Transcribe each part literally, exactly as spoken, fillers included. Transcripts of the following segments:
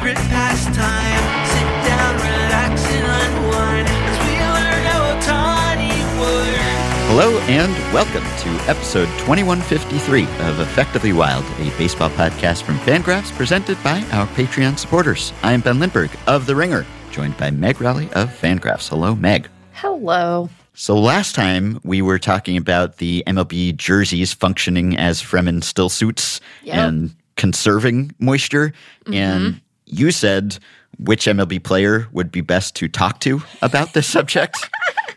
favorite pastime. Sit down, relax, and unwind as we learn how Ohtani works. Hello and welcome to episode twenty-one fifty-three of Effectively Wild, a baseball podcast from Fangraphs presented by our Patreon supporters. I am Ben Lindbergh of The Ringer, joined by Meg Rowley of Fangraphs. Hello, Meg. Hello. So last time we were talking about the M L B jerseys functioning as Fremen still suits Yep. and conserving moisture. Mm-hmm. And you said which M L B player would be best to talk to about this subject.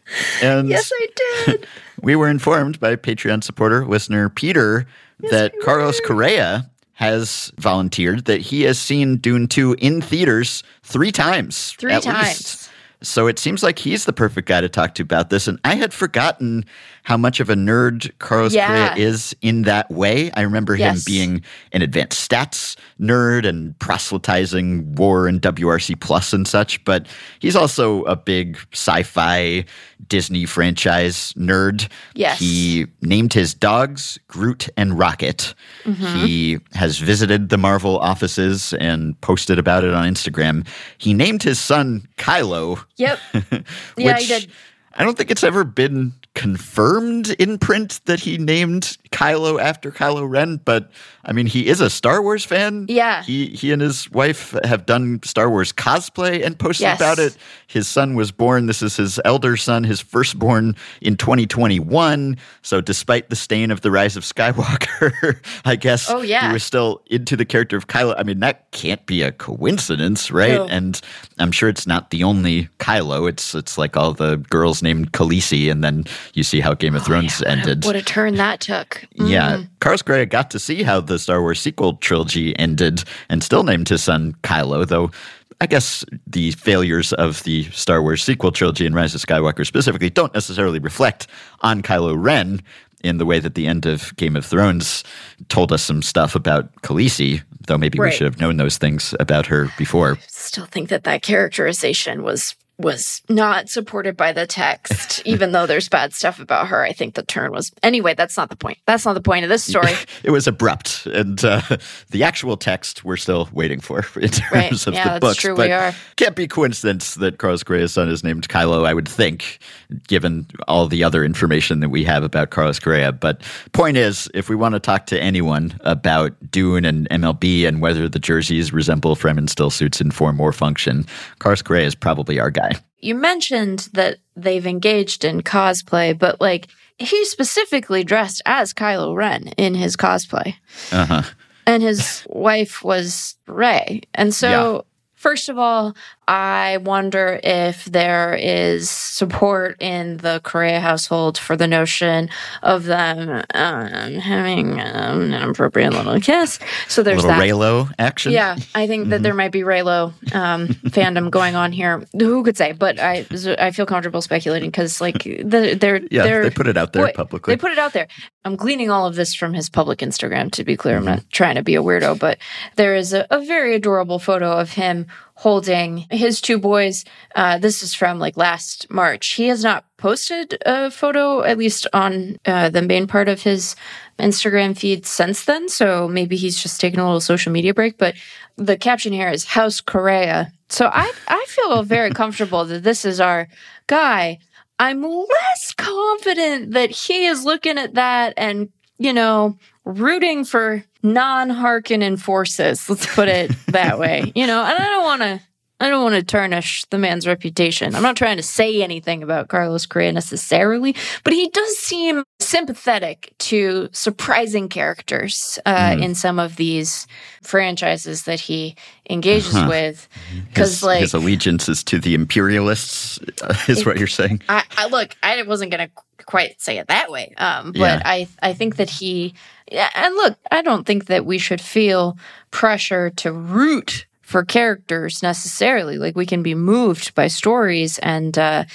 And Yes, I did. we were informed by Patreon supporter, listener Peter, Yes, that we Carlos were. Correa has volunteered that he has seen Dune two in theaters three times. Three at times. least. So it seems like he's the perfect guy to talk to about this. And I had forgotten how much of a nerd Carlos Yeah. Correa is in that way. I remember him Yes. being an advanced stats nerd and proselytizing war and W R C Plus and such. But he's also a big sci-fi Disney franchise nerd. Yes. He named his dogs Groot and Rocket. Mm-hmm. He has visited the Marvel offices and posted about it on Instagram. He named his son Kylo. Yep. Yeah, which he did. I don't think it's ever been confirmed in print that he named Kylo after Kylo Ren, but I mean, he is a Star Wars fan. Yeah. He he and his wife have done Star Wars cosplay and posted Yes. about it. His son was born, this is his elder son, his firstborn in twenty twenty-one. So despite the stain of The Rise of Skywalker, I guess Oh, yeah. he was still into the character of Kylo. I mean, that can't be a coincidence, right? No. And I'm sure it's not the only Kylo. It's it's like all the girls named Khaleesi, and then you see how Game of Thrones Oh, yeah, what a- ended. What a turn that took. Yeah, Mm. Carlos Correa got to see how the Star Wars sequel trilogy ended and still named his son Kylo, though I guess the failures of the Star Wars sequel trilogy and Rise of Skywalker specifically don't necessarily reflect on Kylo Ren in the way that the end of Game of Thrones told us some stuff about Khaleesi, though maybe we Right. should have known those things about her before. Still think that that characterization was was not supported by the text, even though there's bad stuff about her. I think the turn was anyway. That's not the point. That's not the point of this story. It was abrupt, and uh, the actual text we're still waiting for in terms Right. of Yeah, the that's books. true, But we are. can't be coincidence that Carlos Correa's son is named Kylo, I would think, given all the other information that we have about Carlos Correa. But point is, if we want to talk to anyone about Dune and M L B and whether the jerseys resemble Fremen still suits in form or function, Carlos Correa is probably our guy. You mentioned that they've engaged in cosplay, but like he specifically dressed as Kylo Ren in his cosplay. Uh-huh. And his wife was Rey. And so, Yeah. first of all, I wonder if there is support in the Correa household for the notion of them um, having um, an inappropriate little kiss. So A there's little that. Reylo action. Yeah, I think that there might be Reylo um, fandom going on here. Who could say? But I, I feel comfortable speculating because, like, the, they're Yeah, they're, they put it out there Wait, publicly. They put it out there. I'm gleaning all of this from his public Instagram, to be clear. I'm not trying to be a weirdo, but there is a, a very adorable photo of him holding his two boys. Uh, this is from like last March. He has not posted a photo, at least on uh, the main part of his Instagram feed since then. So maybe he's just taking a little social media break. But the caption here is House Correa. So I, I feel very comfortable that this is our guy. I'm less confident that he is looking at that and, you know, rooting for non-Harkonnen forces. Let's put it that way. You know, and I don't want to I don't want to tarnish the man's reputation. I'm not trying to say anything about Carlos Correa necessarily, but he does seem sympathetic to surprising characters uh, Mm. in some of these franchises that he engages Uh-huh. with. Because, His, like, his allegiance is to the imperialists, uh, is It- what you're saying. I, I look, I wasn't going to quite say it that way, um, but Yeah. I, I think that he, yeah, and look, I don't think that we should feel pressure to root for characters necessarily. Like, we can be moved by stories and uh,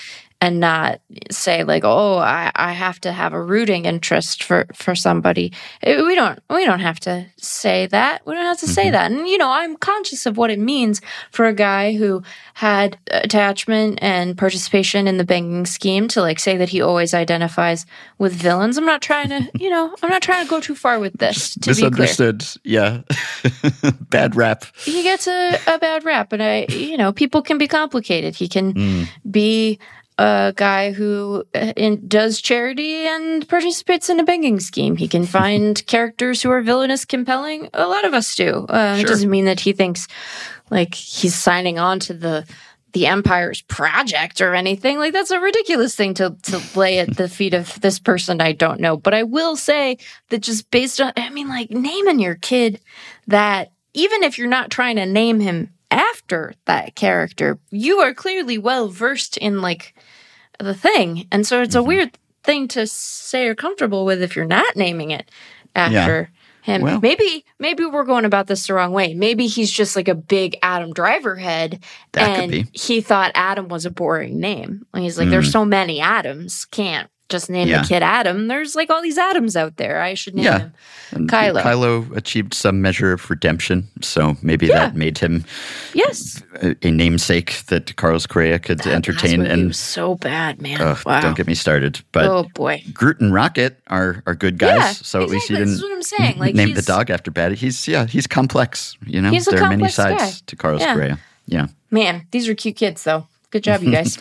and not say like, oh, I, I have to have a rooting interest for, for somebody. It- we don't we don't have to say that. We don't have to say that. And you know, I'm conscious of what it means for a guy who had attachment and participation in the banking scheme to like say that he always identifies with villains. I'm not trying to, you know, I'm not trying to go too far with this. To be clear, Misunderstood. Yeah. Bad rap. he gets a, a bad rap, and I, you know, people can be complicated. He can Mm. be a guy who uh, in, does charity and participates in a banking scheme. He can find characters who are villainous compelling. A lot of us do. Uh, It Sure. doesn't mean that he thinks like he's signing on to the the Empire's project or anything. Like that's a ridiculous thing to to lay at the feet of this person I don't know. But I will say that just based on, I mean, like naming your kid that, even if you're not trying to name him after that character, you are clearly well versed in like the thing. And so it's a weird thing to say you're comfortable with if you're not naming it after him. Well- maybe maybe we're going about this the wrong way. Maybe he's just like a big Adam Driver head, That could and be. he thought Adam was a boring name. And he's like, there's so many Adams, can't just name Yeah. the kid Adam. There's like all these Adams out there. I should name Yeah. him And Kylo. Kylo achieved some measure of redemption, so maybe Yeah. that made him Yes. a, a namesake that Carlos Correa could That entertain. movie And was so bad, man. ugh, wow. don't get me started. But oh boy. Groot and Rocket are are good guys, Yeah, so at least he exactly. didn't That's what I'm saying. Like, name the he's- dog after bad. He's yeah, he's complex. You know, He's a there are many complex sides guy. to Carlos Yeah. Correa. Yeah. Man, these are cute kids though. Good job, you guys.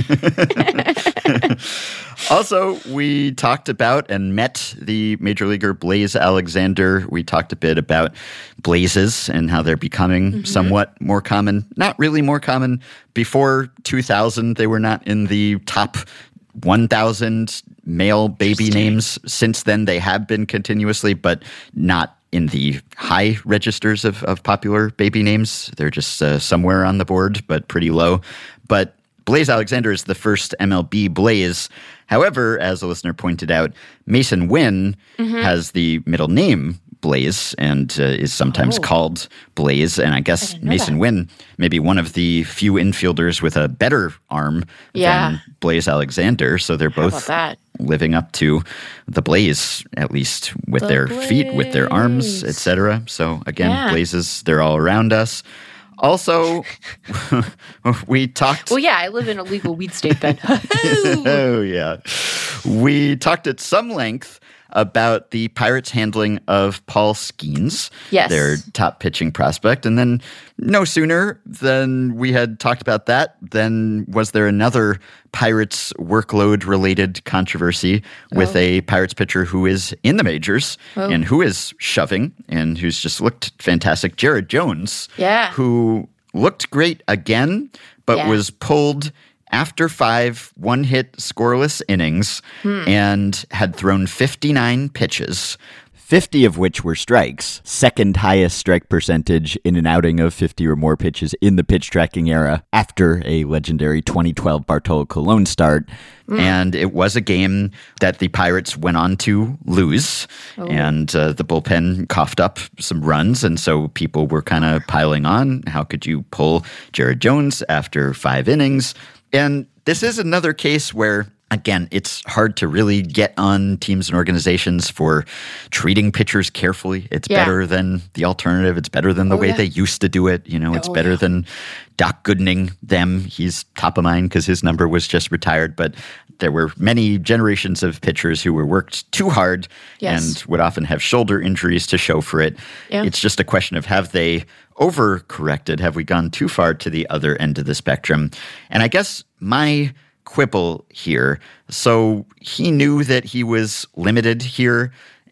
Also, we talked about and met the major leaguer Blaze Alexander. We talked a bit about blazes and how they're becoming Mm-hmm. somewhat more common. Not really more common. Before two thousand, they were not in the top one thousand male baby names. Since then, they have been continuously, but not in the high registers of, of popular baby names. They're just uh, somewhere on the board, but pretty low. But Blaze Alexander is the first M L B Blaze. However, as a listener pointed out, Mason Wynn has the middle name Blaze and uh, is sometimes Oh. called Blaze. And I guess didn't know Mason that. Wynn may be one of the few infielders with a better arm Yeah. than Blaze Alexander. So they're How about both that? living up to the Blaze, at least with The their feet, with their arms, Blaze. et cetera. So again, Yeah. Blazes, they're all around us. Also, we talked. Well, yeah, I live in a legal weed state then. Oh, yeah. We talked at some length about the Pirates' handling of Paul Skeens, Yes. their top pitching prospect. And then no sooner than we had talked about that, then was there another Pirates workload-related controversy with Oh. a Pirates pitcher who is in the majors Oh. and who is shoving and who's just looked fantastic, Jared Jones, Yeah. who looked great again, but Yeah. was pulled after five one-hit scoreless innings Hmm. and had thrown fifty-nine pitches, fifty of which were strikes, second highest strike percentage in an outing of fifty or more pitches in the pitch tracking era after a legendary twenty twelve Bartolo Colon start. Hmm. And it was a game that the Pirates went on to lose, Oh. and uh, the bullpen coughed up some runs, and so people were kind of piling on. How could you pull Jared Jones after five innings? And this is another case where, again, it's hard to really get on teams and organizations for treating pitchers carefully. It's Yeah. better than the alternative. It's better than the Oh, way yeah. they used to do it. You know, it's Oh, better yeah. than Doc Goodening them. He's top of mind because his number was just retired. But there were many generations of pitchers who were worked too hard Yes. and would often have shoulder injuries to show for it. Yeah. It's just a question of have they overcorrected? Have we gone too far to the other end of the spectrum? And I guess my quibble here, so he knew that he was limited here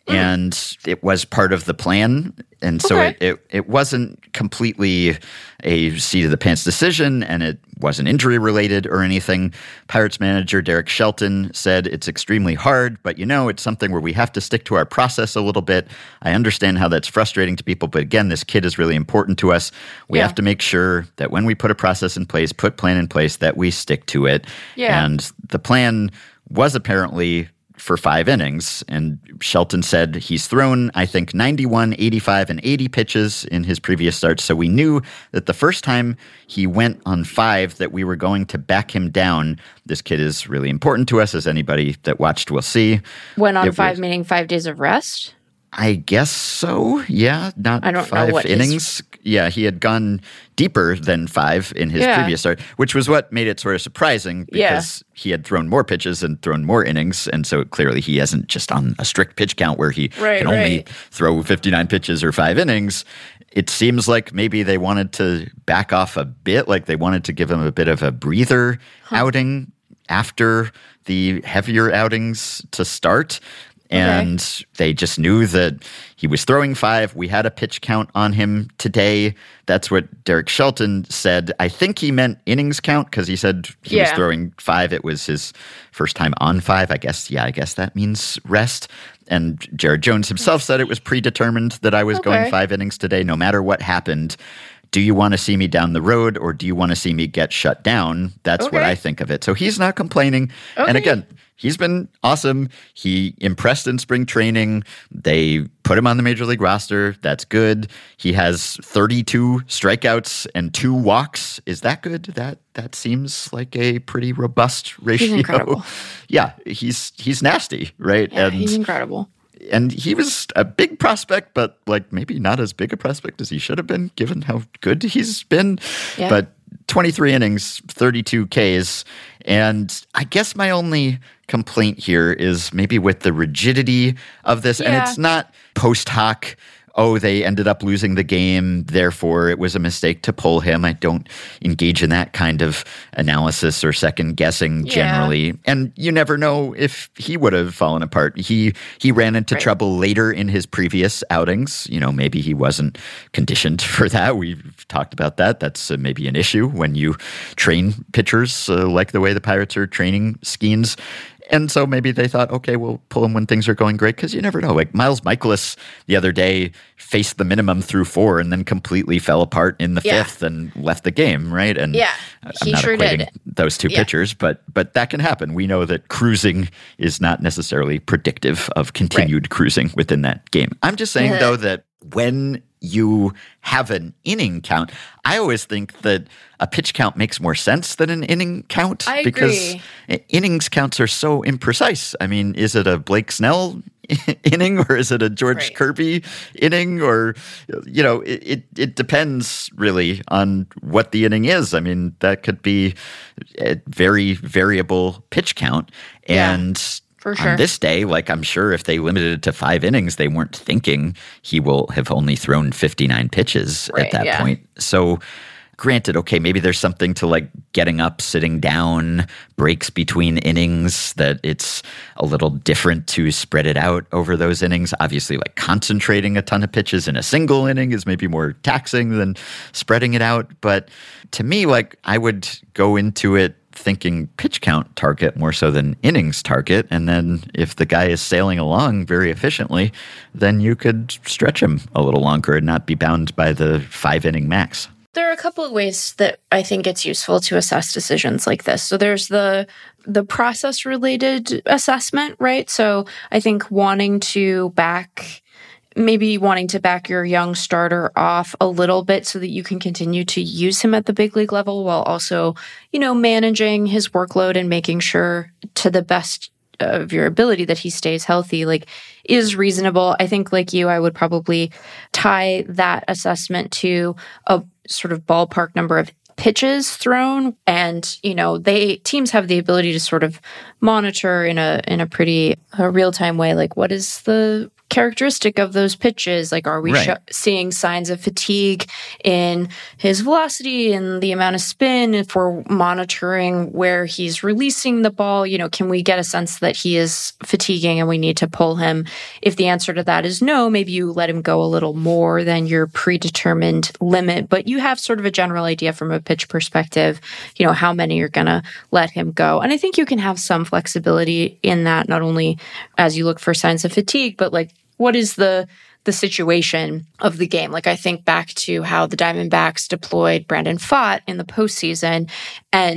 and it was part of the plan. And so Okay. it, it, it wasn't completely a seat of the pants decision and it wasn't injury related or anything. Pirates manager Derek Shelton said it's extremely hard, but you know, it's something where we have to stick to our process a little bit. I understand how that's frustrating to people, but again, this kid is really important to us. We Yeah. have to make sure that when we put a process in place, put plan in place, that we stick to it. Yeah. And the plan was apparently for five innings. And Shelton said he's thrown, I think, ninety-one, eighty-five, and eighty pitches in his previous starts. So we knew that the first time he went on five that we were going to back him down. This kid is really important to us, as anybody that watched will see. Went on It five, was- meaning five days of rest? I guess so. Yeah, not I don't know five what his- innings. Yeah, he had gone deeper than five in his Yeah. previous start, which was what made it sort of surprising Yeah. because he had thrown more pitches and thrown more innings, and so clearly he isn't just on a strict pitch count where he Right, can only right. throw fifty-nine pitches or five innings. It seems like maybe they wanted to back off a bit, like they wanted to give him a bit of a breather outing after the heavier outings to start. And they just knew that he was throwing five. We had a pitch count on him today. That's what Derek Shelton said. I think he meant innings count because he said he was Yeah. throwing five. It was his first time on five. I guess, yeah, I guess that means rest. And Jared Jones himself said it was predetermined that I was Okay. going five innings today, no matter what happened. Do you want to see me down the road or do you want to see me get shut down? That's what Okay. I think of it. So he's not complaining. And Okay. again, he's been awesome. He impressed in spring training. They put him on the major league roster. That's good. He has thirty-two strikeouts and two walks. Is that good? That that seems like a pretty robust ratio. incredible. Yeah, he's he's nasty, right? Yeah, and he's incredible. and he was a big prospect, but like maybe not as big a prospect as he should have been, given how good he's been. Yeah. But twenty-three innings, thirty-two Ks. And I guess my only complaint here is maybe with the rigidity of this. And Yeah. it's not post hoc. Oh, they ended up losing the game, therefore it was a mistake to pull him. I don't engage in that kind of analysis or second guessing Yeah. generally. And you never know if he would have fallen apart. He he ran into Right. trouble later in his previous outings. You know, maybe he wasn't conditioned for that. We've talked about that. That's uh, maybe an issue when you train pitchers uh, like the way the Pirates are training Skeens. And so maybe they thought, okay, we'll pull him when things are going great because you never know. Like Miles Michaelis the other day faced the minimum through four and then completely fell apart in the Yeah. fifth and left the game, right? And Yeah, I'm he not sure equating did. those two Yeah. pitchers, but but that can happen. We know that cruising is not necessarily predictive of continued cruising within that game. I'm just saying, Yeah. though, that when you have an inning count, I always think that a pitch count makes more sense than an inning count I because agree. innings counts are so imprecise. I mean, is it a Blake Snell inning or is it a George Right. Kirby inning? Or, you know, it, it, it depends really on what the inning is. I mean, that could be a very variable pitch count. Yeah, And for sure. on this day, like I'm sure if they limited it to five innings, they weren't thinking he will have only thrown fifty-nine pitches Right, at that yeah. point. So granted, okay, maybe there's something to like getting up, sitting down, breaks between innings, that it's a little different to spread it out over those innings. Obviously, like concentrating a ton of pitches in a single inning is maybe more taxing than spreading it out. But to me, like I would go into it thinking pitch count target more so than innings target. And then if the guy is sailing along very efficiently, then you could stretch him a little longer and not be bound by the five inning max. There are a couple of ways that I think it's useful to assess decisions like this. So there's the the process related assessment, right? So I think wanting to back maybe wanting to back your young starter off a little bit so that you can continue to use him at the big league level while also, you know, managing his workload and making sure to the best of your ability that he stays healthy, like, is reasonable. I think, like you, I would probably tie that assessment to a sort of ballpark number of pitches thrown. And, you know, they teams have the ability to sort of monitor in a in a pretty uh, real-time way, like, what is the characteristic of those pitches? Like, are we Right. sho- seeing signs of fatigue in his velocity and the amount of spin? If we're monitoring where he's releasing the ball, you know, can we get a sense that he is fatiguing and we need to pull him? If the answer to that is no, maybe you let him go a little more than your predetermined limit, but you have sort of a general idea from a pitch perspective, you know, how many you're going to let him go. And I think you can have some flexibility in that, not only as you look for signs of fatigue, but like, what is the the situation of the game? Like, I think back to how the Diamondbacks deployed Brandon Pfaadt in the postseason, and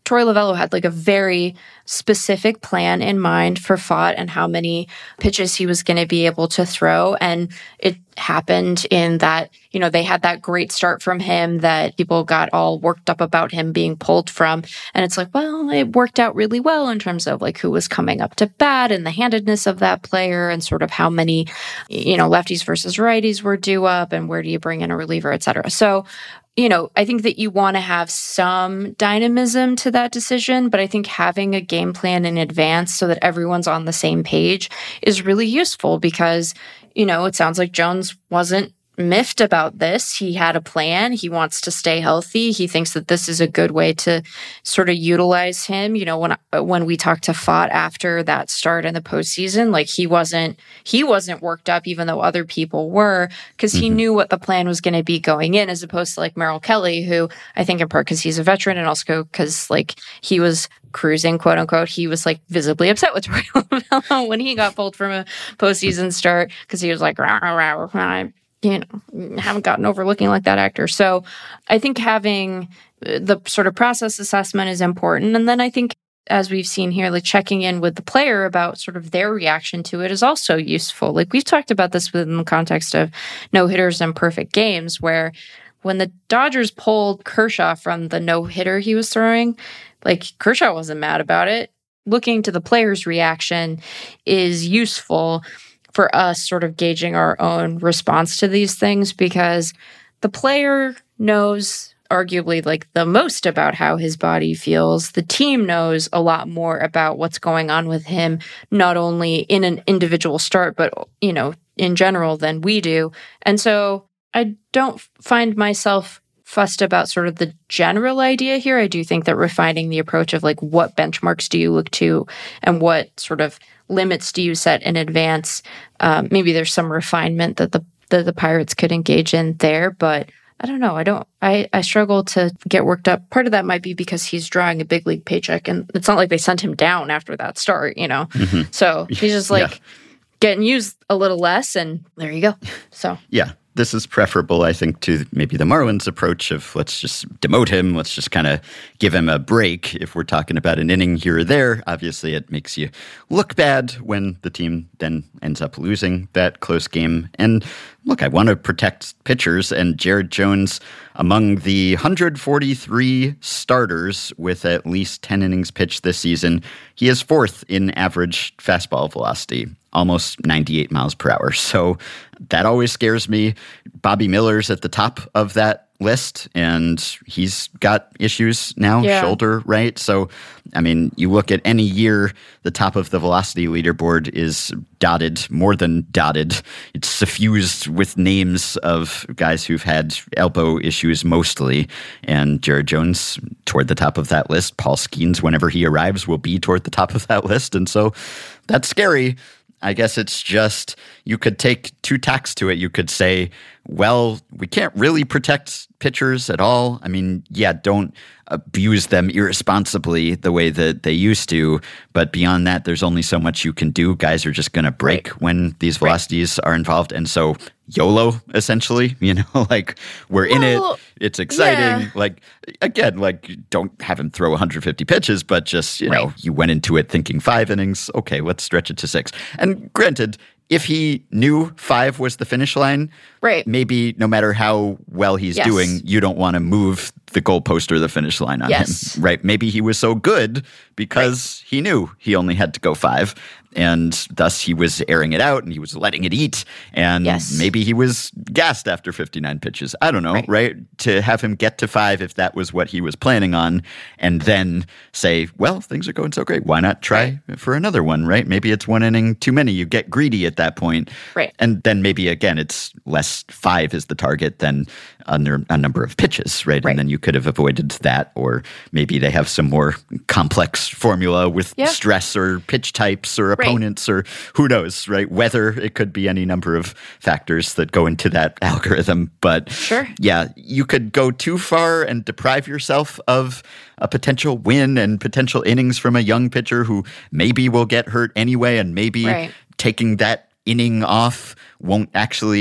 Torey Lovullo had like a very specific plan in mind for Pfaadt and how many pitches he was going to be able to throw. And it happened in that, you know, they had that great start from him that people got all worked up about him being pulled from. And it's like, well, it worked out really well in terms of like who was coming up to bat and the handedness of that player and sort of how many, you know, lefties versus righties were due up and where do you bring in a reliever, et cetera. So, you know, I think that you want to have some dynamism to that decision, but I think having a game plan in advance so that everyone's on the same page is really useful because, you know, it sounds like Jones wasn't miffed about this. He had a plan. He wants to stay healthy. He thinks that this is a good way to sort of utilize him. You know, when when we talked to Pfaadt after that start in the postseason, like he wasn't he wasn't worked up, even though other people were, because he mm-hmm. knew what the plan was going to be going in, as opposed to like Merrill Kelly, who I think in part because he's a veteran and also because like he was cruising, quote unquote, he was like visibly upset with Torey Lovullo when he got pulled from a postseason start because he was like, rah, rah, rah, you know, haven't gotten over looking like that actor. So I think having the sort of process assessment is important. And then I think, as we've seen here, like checking in with the player about sort of their reaction to it is also useful. Like we've talked about this within the context of no-hitters and perfect games, where when the Dodgers pulled Kershaw from the no-hitter he was throwing, like Kershaw wasn't mad about it. Looking to the player's reaction is useful for us sort of gauging our own response to these things, because the player knows arguably like the most about how his body feels. The team knows a lot more about what's going on with him, not only in an individual start, but, you know, in general than we do. And so I don't find myself fussed about sort of the general idea here. I do think that refining the approach of like what benchmarks do you look to and what sort of limits do you set in advance? Um, maybe there's some refinement that the that the Pirates could engage in there, but I don't know. I don't. I, I struggle to get worked up. Part of that might be because he's drawing a big league paycheck, and it's not like they sent him down after that start, you know. Mm-hmm. So he's just like yeah. getting used a little less, and there you go. So yeah. This is preferable, I think, to maybe the Marlins' approach of let's just demote him. Let's just kind of give him a break. If we're talking about an inning here or there, obviously it makes you look bad when the team then ends up losing that close game. And look, I want to protect pitchers, and Jared Jones, among the one hundred forty-three starters with at least ten innings pitched this season, he is fourth in average fastball velocity, almost ninety-eight miles per hour. So that always scares me. Bobby Miller's at the top of that list, and he's got issues now, yeah. shoulder, right? So, I mean, you look at any year, the top of the velocity leaderboard is dotted, more than dotted. It's suffused with names of guys who've had elbow issues mostly, and Jared Jones toward the top of that list. Paul Skeens, whenever he arrives, will be toward the top of that list, and so that's scary. I guess it's just, you could take two tacks to it. You could say, well, we can't really protect pitchers at all. I mean, yeah, don't abuse them irresponsibly the way that they used to. But beyond that, there's only so much you can do. Guys are just going to break right. when these velocities right. are involved. And so YOLO, essentially, you know, like we're well, in it. It's exciting. Yeah. Like, again, like don't have him throw one hundred fifty pitches, but just, you right. know, you went into it thinking five innings. Okay, let's stretch it to six. And granted, if he knew five was the finish line, right. maybe no matter how well he's yes. doing, you don't want to move the goalpost or the finish line on yes. him, right? Maybe he was so good because right. he knew he only had to go five, and thus he was airing it out and he was letting it eat, and yes. maybe he was gassed after fifty-nine pitches. I don't know, right. right? To have him get to five if that was what he was planning on, and then say, well, things are going so great, why not try right. for another one, right? Maybe it's one inning too many. You get greedy at that point. Right. And then maybe, again, it's less five is the target than a, a number of pitches, right? right? And then you could have avoided that, or maybe they have some more complex formula with yeah. stress or pitch types or opponents right. or who knows, right? Weather, it could be any number of factors that go into that algorithm. But sure. yeah, you could go too far and deprive yourself of a potential win and potential innings from a young pitcher who maybe will get hurt anyway, and maybe right. taking that inning off won't actually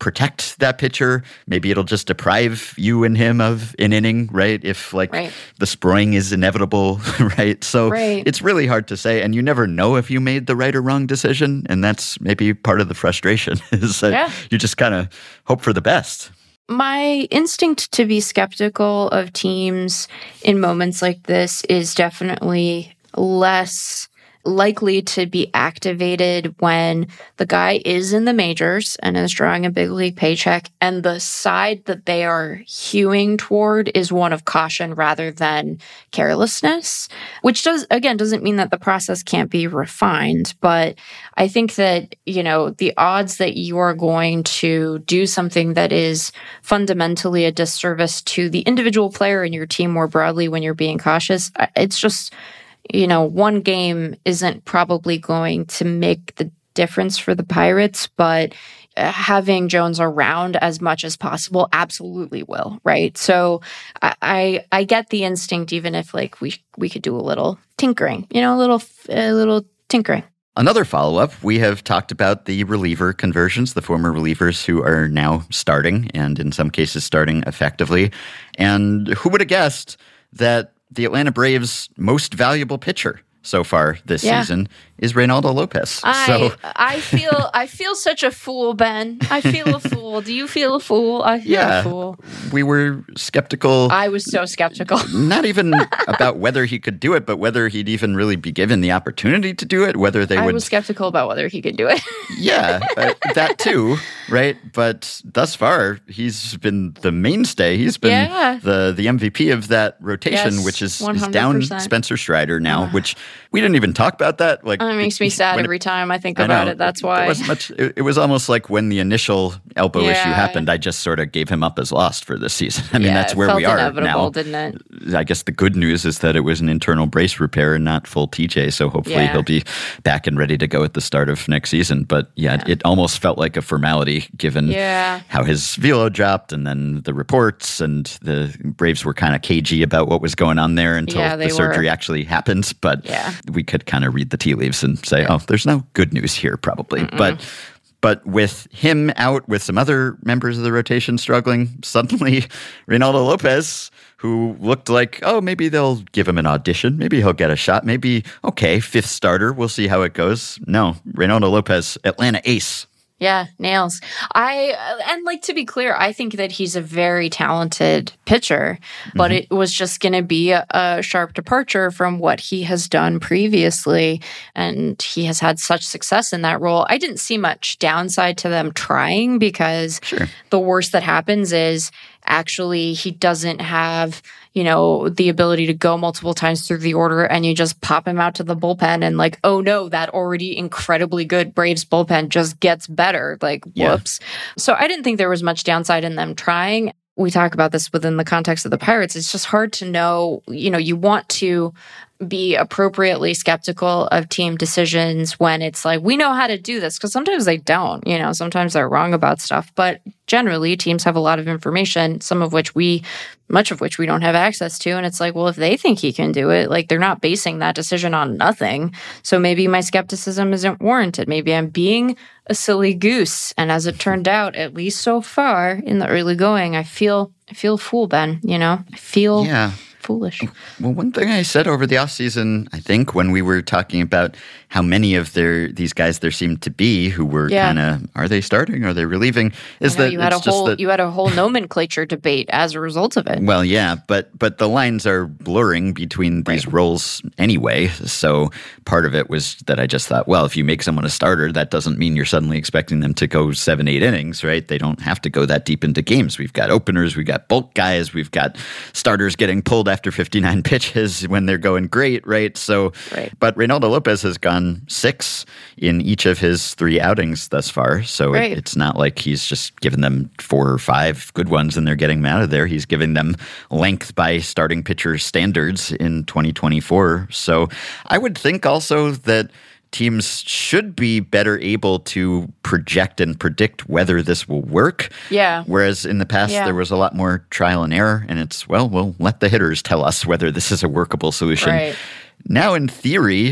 protect that pitcher. Maybe it'll just deprive you and him of an inning, right? If like Right. the sproing is inevitable, right? So Right. it's really hard to say, and you never know if you made the right or wrong decision, and that's maybe part of the frustration is that Yeah. you just kind of hope for the best. My instinct to be skeptical of teams in moments like this is definitely less likely to be activated when the guy is in the majors and is drawing a big league paycheck, and the side that they are hewing toward is one of caution rather than carelessness, which does, again, doesn't mean that the process can't be refined. But I think that, you know, the odds that you are going to do something that is fundamentally a disservice to the individual player and your team more broadly when you're being cautious, it's just, you know, one game isn't probably going to make the difference for the Pirates, but having Jones around as much as possible absolutely will, right? So I I, I get the instinct, even if like we we could do a little tinkering, you know, a little a little tinkering. Another follow-up, we have talked about the reliever conversions, the former relievers who are now starting, and in some cases starting effectively. And who would have guessed that the Atlanta Braves' most valuable pitcher so far this Yeah. season is Reynaldo Lopez. I so I feel I feel such a fool, Ben. I feel a fool. Do you feel a fool? I feel yeah, a fool. we were skeptical. I was so skeptical. Not even about whether he could do it, but whether he'd even really be given the opportunity to do it, whether they I would. was skeptical about whether he could do it. Yeah, uh, that too, right? But thus far, he's been the mainstay. He's been Yeah. the the M V P of that rotation, Yes, which is, one is hundred down percent. Spencer Strider now, which we didn't even talk about that. Like, It makes me sad when every time I think I about know, it. That's There why. wasn't much. It, it was almost like when the initial elbow issue Yeah. happened, I just sort of gave him up as lost for this season. I mean, Yeah, that's it where felt we are inevitable, now. didn't it? I guess the good news is that it was an internal brace repair and not full T J. So hopefully Yeah. he'll be back and ready to go at the start of next season. But yeah, Yeah. it almost felt like a formality given Yeah. how his velo dropped and then the reports, and the Braves were kind of cagey about what was going on there until Yeah, the they surgery were. actually happened. But Yeah. we could kind of read the tea leaves and say, oh, there's no good news here probably. Mm-mm. But But with him out, with some other members of the rotation struggling, suddenly Reynaldo Lopez, who looked like, oh, maybe they'll give him an audition. Maybe he'll get a shot. Maybe, okay, fifth starter. We'll see how it goes. No, Reynaldo Lopez, Atlanta ace. Yeah, nails. I and like to be clear, I think that he's a very talented pitcher, but Mhm. it was just going to be a, a sharp departure from what he has done previously, and he has had such success in that role. I didn't see much downside to them trying, because Sure. the worst that happens is actually he doesn't have, you know, the ability to go multiple times through the order, and you just pop him out to the bullpen and like, oh no, that already incredibly good Braves bullpen just gets better. Like, Yeah. whoops. So I didn't think there was much downside in them trying. We talk about this within the context of the Pirates. It's just hard to know, you know, you want to be appropriately skeptical of team decisions when it's like, we know how to do this, because sometimes they don't, you know, sometimes they're wrong about stuff. But generally, teams have a lot of information, some of which we, much of which we don't have access to. And it's like, well, if they think he can do it, like they're not basing that decision on nothing. So maybe my skepticism isn't warranted. Maybe I'm being a silly goose. And as it turned out, at least so far in the early going, I feel, I feel a fool, Ben, you know, I feel Yeah. foolish. Well, one thing I said over the offseason, I think, when we were talking about how many of their these guys there seemed to be who were Yeah. kind of, are they starting? Are they relieving? Is I know, that you had a it's just whole that, you had a whole nomenclature debate as a result of it. well, yeah, but but the lines are blurring between these Right. roles anyway. So part of it was that I just thought, well, if you make someone a starter, that doesn't mean you're suddenly expecting them to go seven, eight innings, right? They don't have to go that deep into games. We've got openers, we've got bulk guys, we've got starters getting pulled after fifty-nine pitches when they're going great, right? So, Right. but Reynaldo Lopez has gone six in each of his three outings thus far. So Right. it, it's not like he's just given them four or five good ones and they're getting them out of there. He's giving them length by starting pitcher standards in twenty twenty-four. So I would think also that teams should be better able to project and predict whether this will work. Yeah. Whereas in the past, Yeah. there was a lot more trial and error, and it's, well, we'll let the hitters tell us whether this is a workable solution. Right. Now, in theory,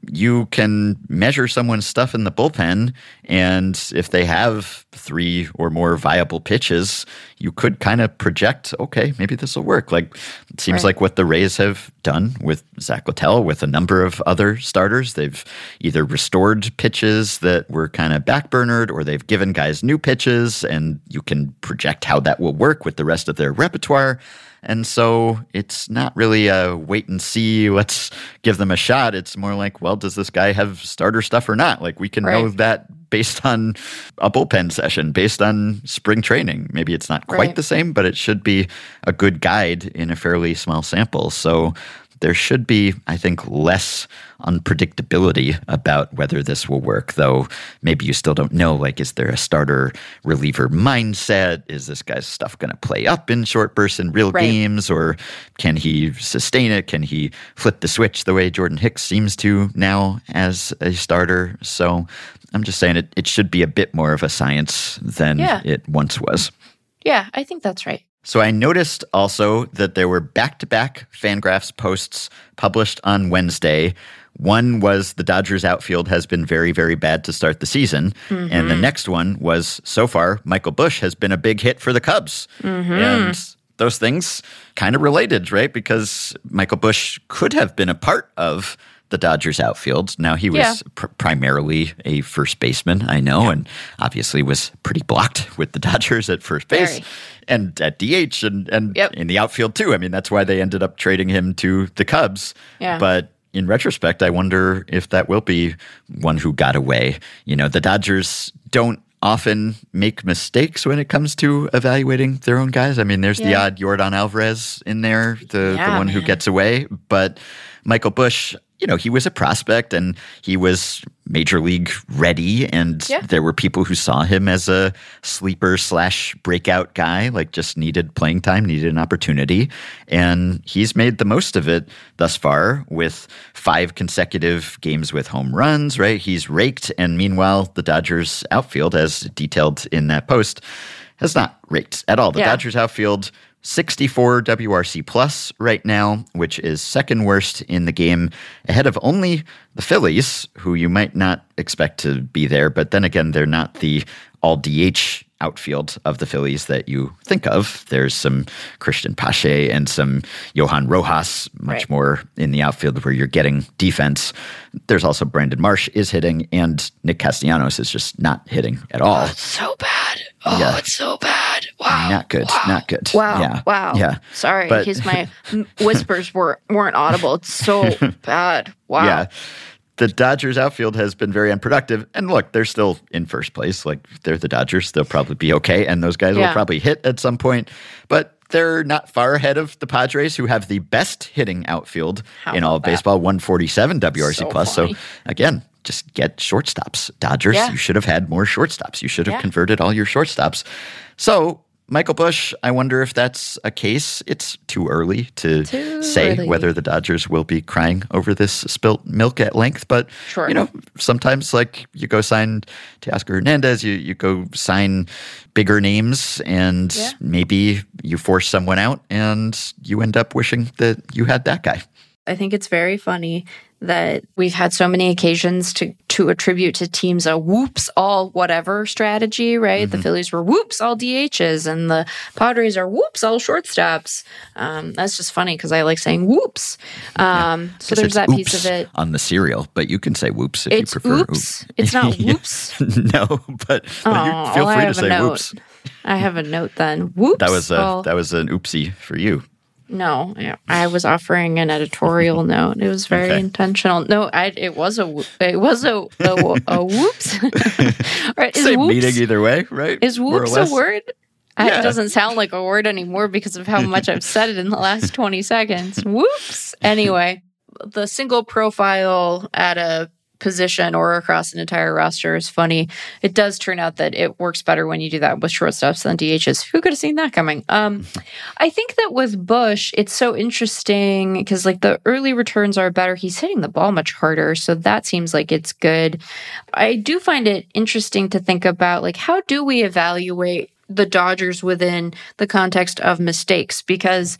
you can measure someone's stuff in the bullpen, and if they have three or more viable pitches, you could kind of project, okay, maybe this will work. Like, it seems Right. like what the Rays have done with Zach Littell, with a number of other starters. They've either restored pitches that were kind of backburnered, or they've given guys new pitches, and you can project how that will work with the rest of their repertoire. And so it's not really a wait and see, let's give them a shot. It's more like, well, does this guy have starter stuff or not? Like, we can know Right. that based on a bullpen session, based on spring training. Maybe it's not quite Right. the same, but it should be a good guide in a fairly small sample. So there should be, I think, less unpredictability about whether this will work, though maybe you still don't know. Like, is there a starter reliever mindset? Is this guy's stuff going to play up in short bursts in real Right. games, or can he sustain it? Can he flip the switch the way Jordan Hicks seems to now as a starter? So I'm just saying it, it should be a bit more of a science than Yeah. it once was. Yeah, I think that's right. So I noticed also that there were back-to-back Fangraphs posts published on Wednesday. One was the Dodgers outfield has been very, very bad to start the season. Mm-hmm. And the next one was, so far, Michael Busch has been a big hit for the Cubs. Mm-hmm. And those things kind of related, right? Because Michael Busch could have been a part of the Dodgers outfield. Now, he was Yeah. pr- primarily a first baseman, I know, and obviously was pretty blocked with the Dodgers at first base. Very. And at D H and, and Yep. in the outfield too. I mean, that's why they ended up trading him to the Cubs. Yeah. But in retrospect, I wonder if that will be one who got away. You know, the Dodgers don't often make mistakes when it comes to evaluating their own guys. I mean, there's the Yeah. odd Yordan Alvarez in there, the, Yeah, the one who man. gets away. But Michael Busch, you know, he was a prospect and he was major league ready. And Yeah. there were people who saw him as a sleeper slash breakout guy, like just needed playing time, needed an opportunity. And he's made the most of it thus far with five consecutive games with home runs, right? He's raked. And meanwhile, the Dodgers outfield, as detailed in that post, has not raked at all. The Yeah. Dodgers outfield, sixty-four W R C plus right now, which is second worst in the game, ahead of only the Phillies, who you might not expect to be there. But then again, they're not the all D H outfield of the Phillies that you think of. There's some Christian Pache and some Johan Rojas, much Right. more in the outfield where you're getting defense. There's also Brandon Marsh is hitting, and Nick Castellanos is just not hitting at all. Oh, it's so bad. Oh, Yeah. it's so bad. Wow. Not good. Wow. Not good. Wow. Yeah. Wow. Yeah. Sorry, But- because my m- whispers were, weren't audible. It's so bad. Wow. Yeah. The Dodgers outfield has been very unproductive. And look, they're still in first place. Like, they're the Dodgers. They'll probably be okay. And those guys will Yeah. probably hit at some point. But they're not far ahead of the Padres, who have the best hitting outfield How in all of about that? baseball, one forty-seven W R C So plus. funny. So again, just get shortstops. Dodgers, Yeah. you should have had more shortstops. You should have Yeah. converted all your shortstops. So Michael Busch, I wonder if that's a case. It's too early to Too say early. whether the Dodgers will be crying over this spilt milk at length. But, Sure. you know, sometimes like you go sign Teoscar Hernandez, you, you go sign bigger names, and Yeah. maybe you force someone out and you end up wishing that you had that guy. I think it's very funny that we've had so many occasions to to attribute to teams a whoops all whatever strategy, right? Mm-hmm. The Phillies were whoops all D Hs and the Padres are whoops all shortstops. Um, that's just funny because I like saying whoops. Um, so Guess there's it's that piece oops of it. on the cereal, but you can say whoops if It's you prefer. oops. It's not Yeah. whoops. No, but, but Oh, you feel I free to have a say note. whoops. I have a note then. Whoops. That was a, all- that was an oopsie for you. No, yeah, I was offering an editorial note. It was very Okay. intentional. No, I it was a wh- it was a a, a whoops. Right? Is Same whoops, meaning either way, right? is More or whoops less. a word? Uh, Yeah. It doesn't sound like a word anymore because of how much I've said it in the last twenty seconds. Whoops. Anyway, the single profile at a position or across an entire roster is funny. It does turn out that it works better when you do that with shortstops than D Hs. Who could have seen that coming? Um, I think that with Busch, it's so interesting because like the early returns are better. He's hitting the ball much harder, so that seems like it's good. I do find it interesting to think about like how do we evaluate the Dodgers within the context of mistakes? Because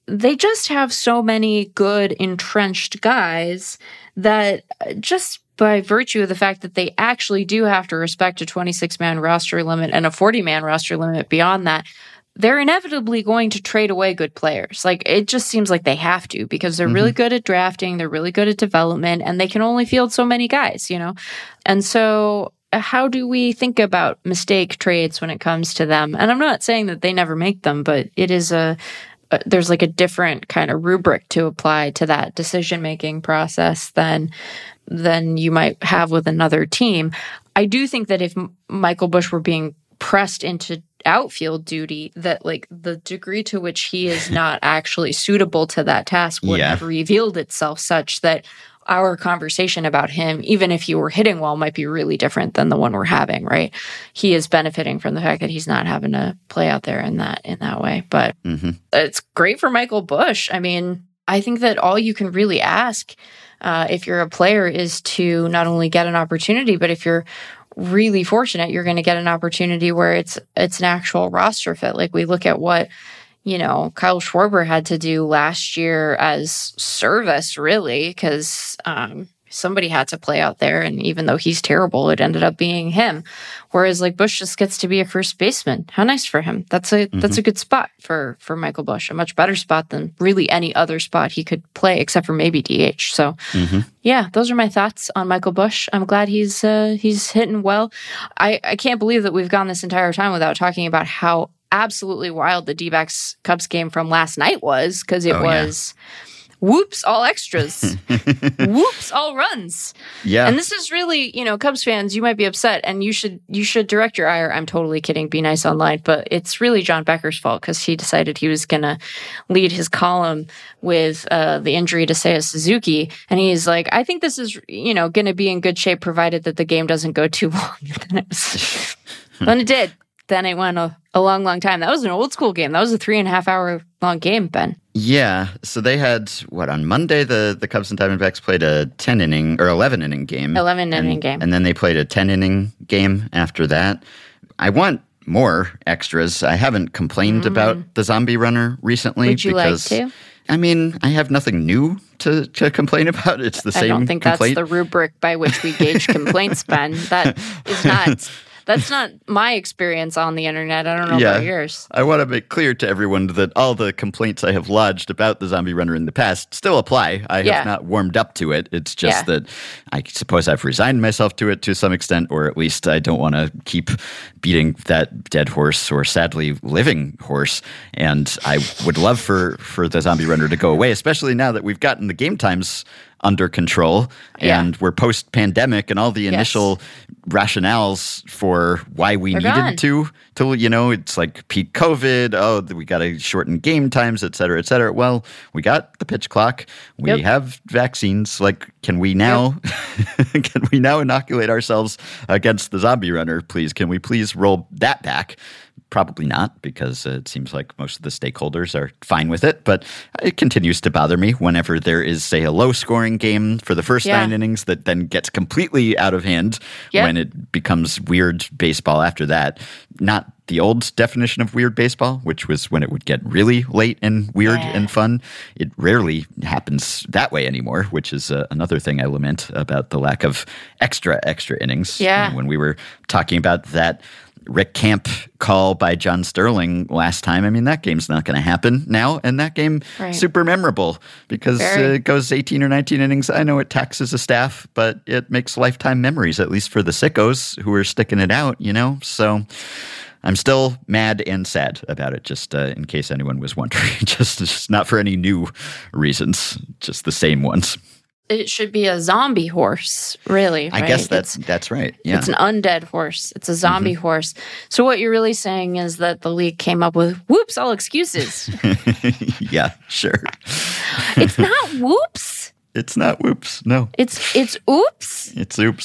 they just have so many good entrenched guys that just by virtue of the fact that they actually do have to respect a twenty-six man roster limit and a forty man roster limit beyond that, they're inevitably going to trade away good players. Like, it just seems like they have to, because they're mm-hmm. really good at drafting, they're really good at development, and they can only field so many guys, you know? And so how do we think about mistake trades when it comes to them? And I'm not saying that they never make them, but it is a, a there's like a different kind of rubric to apply to that decision-making process than than you might have with another team. I do think that if Michael Busch were being pressed into outfield duty, that like the degree to which he is not actually suitable to that task would yeah. have revealed itself such that our conversation about him, even if he were hitting well, might be really different than the one we're having, right? He is benefiting from the fact that he's not having to play out there in that in that way. But mm-hmm. it's great for Michael Busch. I mean, I think that all you can really ask uh, if you're a player is to not only get an opportunity, but if you're really fortunate, you're going to get an opportunity where it's it's an actual roster fit. Like, we look at what, you know, Kyle Schwarber had to do last year as service, really, because um, somebody had to play out there. And even though he's terrible, it ended up being him. Whereas, like, Busch just gets to be a first baseman. How nice for him. That's a mm-hmm. that's a good spot for, for Michael Busch. A much better spot than really any other spot he could play, except for maybe D H. So, mm-hmm. yeah, those are my thoughts on Michael Busch. I'm glad he's uh, he's hitting well. I, I can't believe that we've gone this entire time without talking about how absolutely wild the D-backs Cubs game from last night was, because it oh, was yeah. whoops, all extras, whoops, all runs. Yeah. And this is really, you know, Cubs fans, you might be upset, and you should you should direct your ire. I'm totally kidding. Be nice online. But it's really John Becker's fault, because he decided he was going to lead his column with uh, the injury to Seiya Suzuki. And he's like, I think this is, you know, going to be in good shape provided that the game doesn't go too long. And then it, was, then it did. Then it went a, a long, long time. That was an old school game. That was a three and a half hour long game, Ben. Yeah. So they had, what, on Monday, the, the Cubs and Diamondbacks played a ten inning or eleven inning game. eleven inning game. And then they played a ten inning game after that. I want more extras. I haven't complained mm. about the zombie runner recently. Would you because, like to? I mean, I have nothing new to, to complain about. It's the same I don't think complaint. That's the rubric by which we gauge complaints, Ben. That is not... That's not my experience on the internet. I don't know yeah, about yours. I want to make clear to everyone that all the complaints I have lodged about the zombie runner in the past still apply. I yeah. have not warmed up to it. It's just yeah. that I suppose I've resigned myself to it to some extent, or at least I don't want to keep beating that dead horse or sadly living horse. And I would love for, for the zombie runner to go away, especially now that we've gotten the game times under control and yeah. we're post-pandemic, and all the initial yes. rationales for why we They're needed gone. to, to, you know, it's like peak COVID, oh, we got to shorten game times, et cetera, et cetera. Well, we got the pitch clock. We yep. have vaccines. Like, can we now, yep. can we now inoculate ourselves against the zombie runner, please? Can we please roll that back? Probably not, because it seems like most of the stakeholders are fine with it. But it continues to bother me whenever there is, say, a low-scoring game for the first yeah. nine innings that then gets completely out of hand yep. when it becomes weird baseball after that. Not the old definition of weird baseball, which was when it would get really late and weird yeah. and fun. It rarely happens that way anymore, which is uh, another thing I lament about the lack of extra, extra innings. Yeah. You know, when we were talking about that Rick Camp call by John Sterling last time. I mean, that game's not going to happen now. And that game, right. super memorable because uh, it goes eighteen or nineteen innings. I know it taxes a staff, but it makes lifetime memories, at least for the sickos who are sticking it out, you know? So I'm still mad and sad about it, just uh, in case anyone was wondering. just, just not for any new reasons, just the same ones. It should be a zombie horse, really. I right? guess that's it's, that's right. Yeah. It's an undead horse. It's a zombie mm-hmm. horse. So what you're really saying is that the league came up with, whoops, all excuses. Yeah, sure. It's not whoops. It's not whoops, no. It's it's oops. It's oops.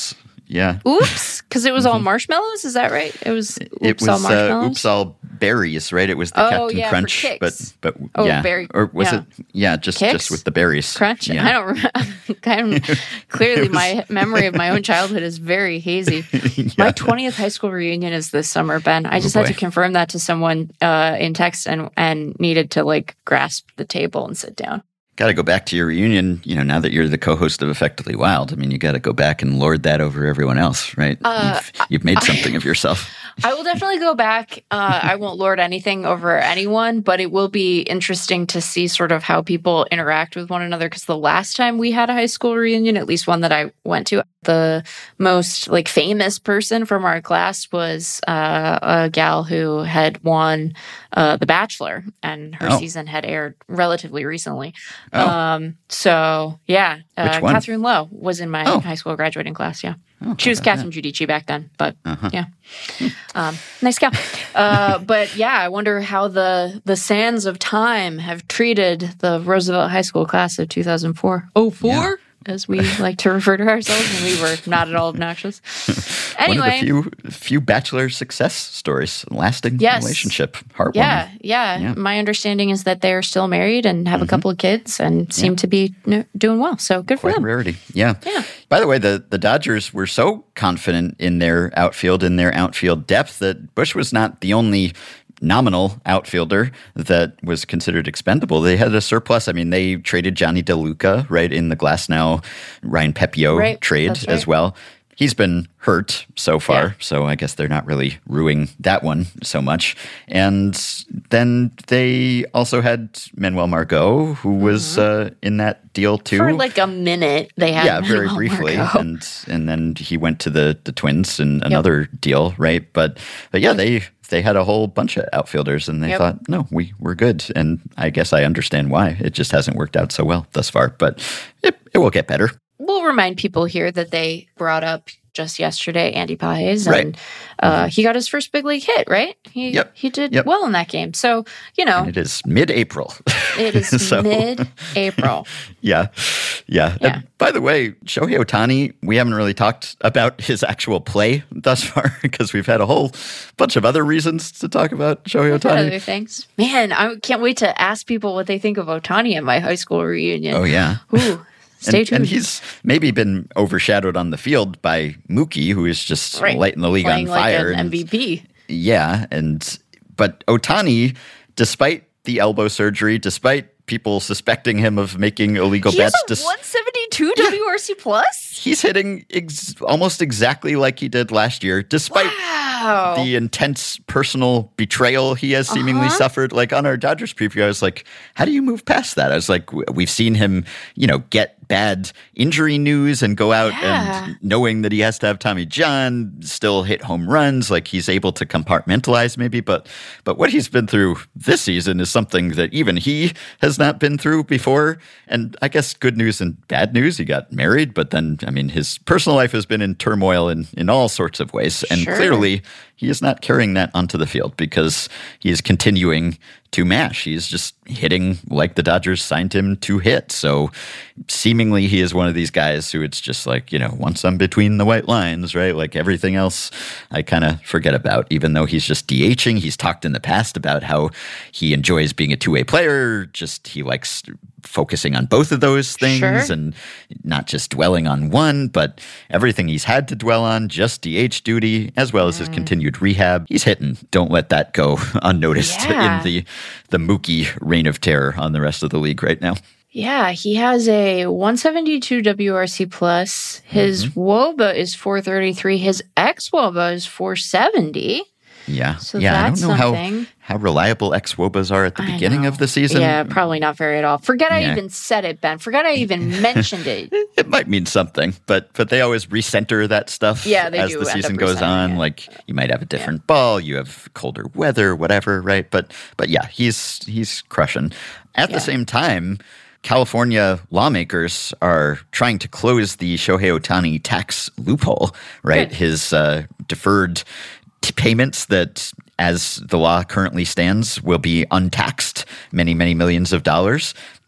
Yeah. Oops, because it was all marshmallows. Is that right? It was oops It was all uh, marshmallows. Oops All Berries, right? It was the Oh, Captain yeah, for Crunch, Kix. but but Oh, yeah, berry- or was yeah. it? Yeah, just Kix? just with the berries. Crunch. Yeah. I don't remember. kind of, clearly, my memory of my own childhood is very hazy. My twentieth high school reunion is this summer, Ben. I just Oh, had to boy. confirm that to someone uh, in text and and needed to like grasp the table and sit down. Got to go back to your reunion. You know, now that you're the co-host of Effectively Wild, I mean, you got to go back and lord that over everyone else, right? Uh, you've, you've made something of yourself. I will definitely go back. Uh, I won't lord anything over anyone, but it will be interesting to see sort of how people interact with one another. Because the last time we had a high school reunion, at least one that I went to, the most like famous person from our class was uh, a gal who had won uh, The Bachelor, and her Oh. season had aired relatively recently. Oh. Um, so yeah, uh, Which one? Catherine Lowe was in my Oh. high school graduating class. Yeah. Oh, She was how about Catherine Giudice back then, but Uh-huh. yeah, um, nice gal. Uh, but yeah, I wonder how the the sands of time have treated the Roosevelt High School class of two thousand four. Oh, four, as we like to refer to ourselves, and we were not at all obnoxious. Anyway, One of the few few Bachelor success stories, lasting Yes. relationship, heartwarming. yeah, yeah, Yeah. My understanding is that they're still married and have a couple of kids and seem to be you know, doing well. So good for Quite a them. rarity. Yeah. Yeah. By the way, the, the Dodgers were so confident in their outfield, in their outfield depth, that Busch was not the only nominal outfielder that was considered expendable. They had a surplus. I mean, they traded Johnny DeLuca, right, in the Glasnow Ryan Pepio Right, trade that's as right. well. He's been hurt so far, Yeah. so I guess they're not really ruining that one so much. And then they also had Manuel Margot, who was uh, in that deal too. Mm-hmm. For like a minute, they had yeah, very Manuel briefly, Margot. and and then he went to the the Twins in another deal, right? But but yeah, they they had a whole bunch of outfielders, and they Yep. thought, no, we we're good. And I guess I understand why it just hasn't worked out so well thus far, but it it will get better. We'll remind people here that they brought up just yesterday Andy Pages, Right. and uh, he got his first big league hit, right? He Yep. he did Yep. well in that game. So, you know, And it is mid-April. it is So- mid-April. Yeah. Yeah. Yeah. And by the way, Shohei Ohtani, we haven't really talked about his actual play thus far because we've had a whole bunch of other reasons to talk about Shohei We've had Ohtani. other things. Man, I can't wait to ask people what they think of Ohtani at my high school reunion. Oh, yeah. Ooh, stay and, tuned. and he's maybe been overshadowed on the field by Mookie, who is just Right. lighting the league Playing on fire. like an and- M V P. Yeah, and but Ohtani, despite the elbow surgery, despite people suspecting him of making illegal He has bets, a dis- one seventy-two W R C plus? he's hitting ex- almost exactly like he did last year, despite Wow. the intense personal betrayal he has seemingly Uh-huh. suffered. Like on our Dodgers preview, I was like, how do you move past that? I was like, w- we've seen him, you know, get bad injury news and go out Yeah. and knowing that he has to have Tommy John, still hit home runs. Like he's able to compartmentalize maybe, but but what he's been through this season is something that even he has not been through before. And I guess good news and bad news. He got married, but then, I mean, his personal life has been in turmoil in, in all sorts of ways. And Sure. clearly he is not carrying that onto the field because he is continuing to mash. He's just hitting like the Dodgers signed him to hit. So seemingly he is one of these guys who it's just like, you know, once I'm between the white lines, right? Like everything else I kind of forget about, even though he's just DHing. He's talked in the past about how he enjoys being a two-way player. Just he likes focusing on both of those things Sure. and not just dwelling on one, but everything he's had to dwell on, just D H duty, as well as his continued rehab. He's hitting. Don't let that go unnoticed Yeah. in the, the Mookie reign of terror on the rest of the league right now. Yeah, he has a one seventy-two W R C plus. His Mm-hmm. WOBA is four thirty-three. His ex-WOBA is four seventy. Yeah. So yeah, that's I don't know something. how, how reliable ex-WOBAs are at the I beginning know. of the season. Yeah, probably not very at all. Forget I Yeah. even said it, Ben. Forget I even mentioned it. It might mean something, but but they always recenter that stuff Yeah, they as do the end season up goes on. recentering it. Like you might have a different ball, you have colder weather, whatever, right? But but yeah, he's he's crushing. At Yeah. the same time, California lawmakers are trying to close the Shohei Ohtani tax loophole, right? Good. His uh, deferred t- payments that, as the law currently stands, will be untaxed many, many millions of dollars.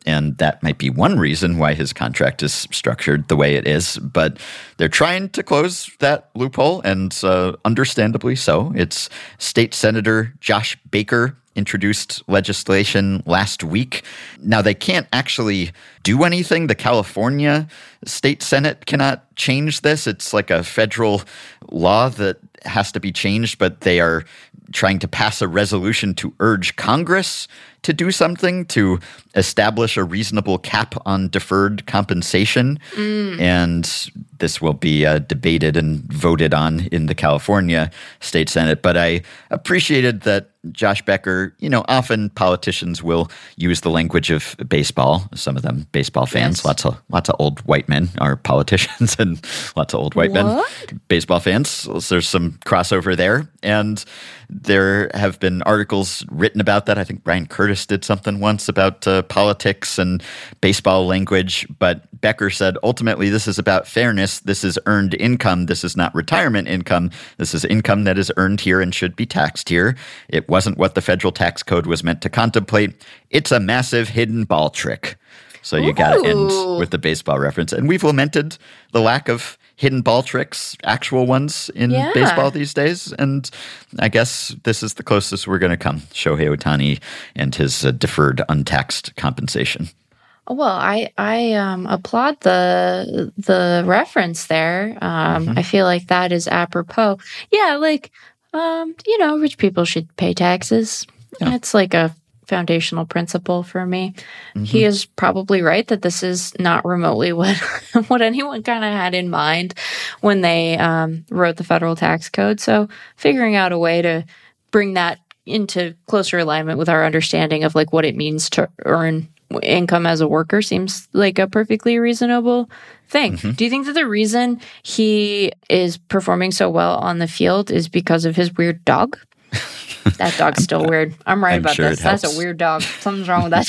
And that might be one reason why his contract is structured the way it is. But they're trying to close that loophole, and uh, understandably so. It's State Senator Josh Baker introduced legislation last week. Now, they can't actually do anything. The California State Senate cannot change this. It's like a federal law that has to be changed, but they are trying to pass a resolution to urge Congress to do something to establish a reasonable cap on deferred compensation. Mm. And this will be uh, debated and voted on in the California State Senate. But I appreciated that Josh Becker, you know, often politicians will use the language of baseball. Some of them baseball fans, yes. lots of lots of old white men are politicians, and lots of old white what? men baseball fans. So there's some crossover there. And there have been articles written about that. I think Brian Curtis did something once about uh, politics and baseball language. But Becker said, ultimately, this is about fairness. This is earned income. This is not retirement income. This is income that is earned here and should be taxed here. It wasn't what the federal tax code was meant to contemplate. It's a massive hidden ball trick. So you got to end with the baseball reference. And we've lamented the lack of hidden ball tricks, actual ones in yeah. baseball these days. And I guess this is the closest we're going to come. Shohei Ohtani and his uh, deferred untaxed compensation. Well, I I um, applaud the the reference there. Um, mm-hmm. I feel like that is apropos. Yeah, like, um, you know, rich people should pay taxes. Yeah. It's like a foundational principle for me. Mm-hmm. He is probably right that this is not remotely what what anyone kind of had in mind when they um, wrote the federal tax code. So figuring out a way to bring that into closer alignment with our understanding of like what it means to earn income as a worker seems like a perfectly reasonable thing. Mm-hmm. Do you think that the reason he is performing so well on the field is because of his weird dog? That dog's still weird. I'm right I'm about sure this. That's a weird dog. Something's wrong with that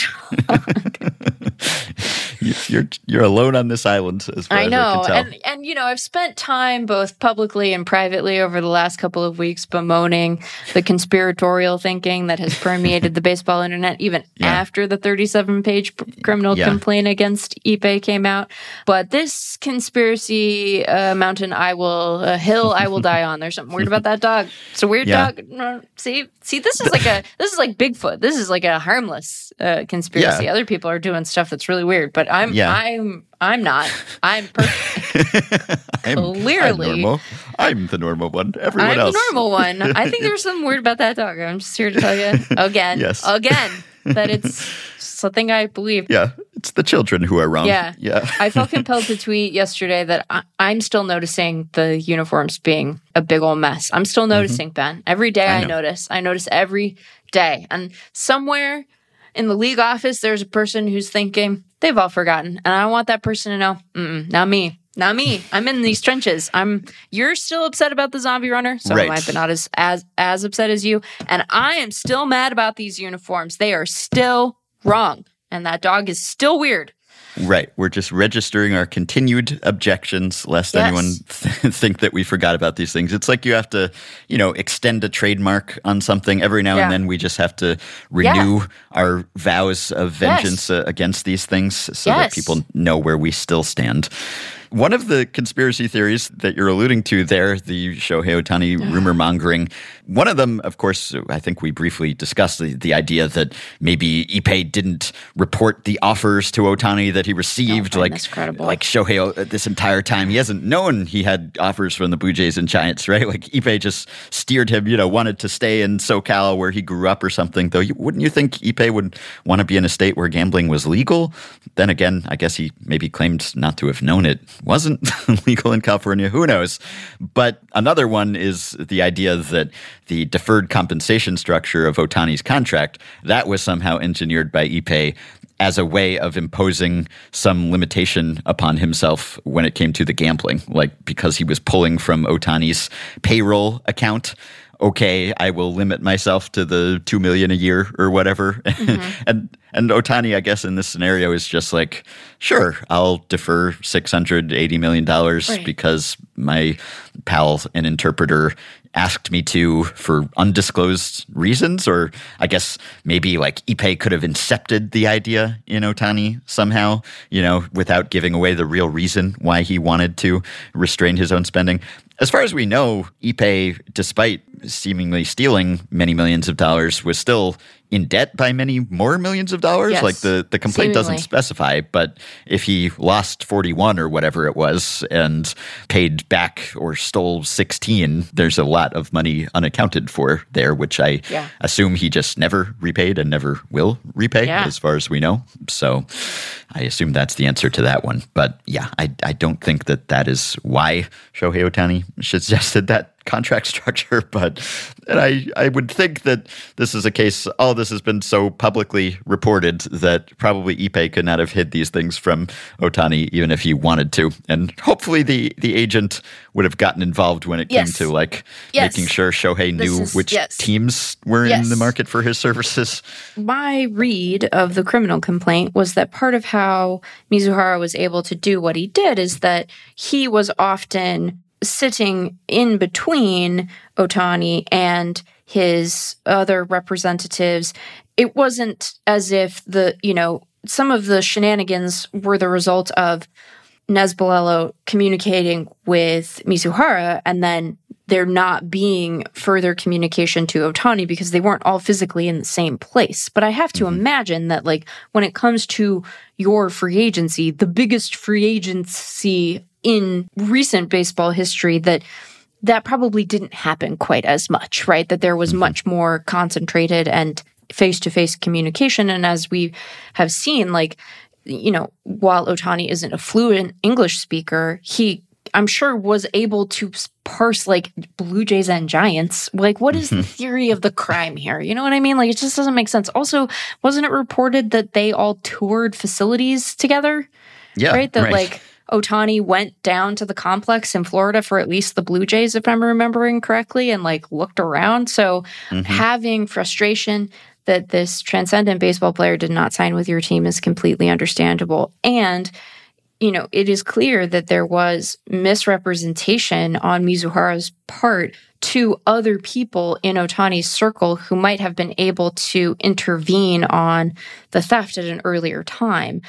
dog. You're you're alone on this island, as far I know. as I can tell. And, and, you know, I've spent time both publicly and privately over the last couple of weeks bemoaning the conspiratorial thinking that has permeated the baseball internet, even yeah. after the thirty-seven page criminal yeah. complaint against Ippei came out. But this conspiracy uh, mountain I will, uh, hill I will die on. There's something weird about that dog. It's a weird yeah. dog. No, see, see, this is like a, this is like Bigfoot. This is like a harmless uh, conspiracy. Yeah. Other people are doing stuff that's really weird, but I'm, yeah. I'm, I'm not. I'm perfect. I'm, Clearly. I'm normal. I'm the normal one. Everyone I'm else. the normal one. I think there's something weird about that dog. I'm just here to tell you again, yes. again, that it's something I believe. Yeah, it's the children who are wrong. Yeah. yeah. I felt compelled to tweet yesterday that I, I'm still noticing the uniforms being a big old mess. I'm still noticing, mm-hmm. Ben. Every day I, I notice. I notice every day. And somewhere in the league office, there's a person who's thinking, they've all forgotten. And I want that person to know, mm-mm, not me. Not me. I'm in these trenches. I'm. You're still upset about the zombie runner, so right. am I, but not as, as as upset as you. And I am still mad about these uniforms. They are still wrong. And that dog is still weird. Right. We're just registering our continued objections, lest yes. anyone th- think that we forgot about these things. It's like you have to, you know, extend a trademark on something every now yeah. and then. We just have to renew yeah. our vows of vengeance yes. uh, against these things so yes. that people know where we still stand. One of the conspiracy theories that you're alluding to there, the Shohei Ohtani rumor mongering, one of them, of course, I think we briefly discussed the, the idea that maybe Ippei didn't report the offers to Ohtani that he received, oh, like like Shohei this entire time. He hasn't known he had offers from the Blue Jays and Giants, right? Like Ippei just steered him, you know, wanted to stay in SoCal where he grew up or something. Though, you, wouldn't you think Ippei would want to be in a state where gambling was legal? Then again, I guess he maybe claimed not to have known it wasn't legal in California. Who knows? But another one is the idea that the deferred compensation structure of Ohtani's contract, that was somehow engineered by Ippei as a way of imposing some limitation upon himself when it came to the gambling, like because he was pulling from Ohtani's payroll account. Okay, I will limit myself to the two million a year or whatever. Mm-hmm. and and Ohtani, I guess, in this scenario is just like, sure, I'll defer six hundred eighty million dollars right. because my pal, an interpreter, asked me to for undisclosed reasons, or I guess maybe like Ippei could have incepted the idea in Ohtani somehow, you know, without giving away the real reason why he wanted to restrain his own spending. As far as we know, Ippei, despite seemingly stealing many millions of dollars, was still in debt by many more millions of dollars. Yes, like the, the complaint doesn't seemingly. specify, but if he lost forty-one or whatever it was and paid back or stole sixteen, there's a lot of money unaccounted for there, which I Yeah. assume he just never repaid and never will repay, Yeah. as far as we know. So I assume that's the answer to that one. But yeah, I, I don't think that that is why Shohei Ohtani suggested that contract structure, but and I, I would think that this is a case, all this has been so publicly reported that probably Ippei could not have hid these things from Ohtani even if he wanted to. And hopefully the, the agent would have gotten involved when it Yes. came to like Yes. making sure Shohei This knew is- which yes. teams were Yes. in the market for his services. My read of the criminal complaint was that part of how Mizuhara was able to do what he did is that he was often sitting in between Ohtani and his other representatives. It wasn't as if the, you know, some of the shenanigans were the result of Nesbalello communicating with Mizuhara and then there not being further communication to Ohtani because they weren't all physically in the same place. But I have to imagine that, like, when it comes to your free agency, the biggest free agency in recent baseball history, that that probably didn't happen quite as much, right? That there was much more concentrated and face-to-face communication. And as we have seen, like, you know, while Ohtani isn't a fluent English speaker, he, I'm sure, was able to parse like Blue Jays and Giants. Like, what is the theory of the crime here? You know what I mean? Like, it just doesn't make sense. Also, wasn't it reported that they all toured facilities together? Yeah, Right? That right. like Ohtani went down to the complex in Florida for at least the Blue Jays, if I'm remembering correctly, and like looked around. So having frustration that this transcendent baseball player did not sign with your team is completely understandable. And, you know, it is clear that there was misrepresentation on Mizuhara's part to other people in Ohtani's circle who might have been able to intervene on the theft at an earlier time.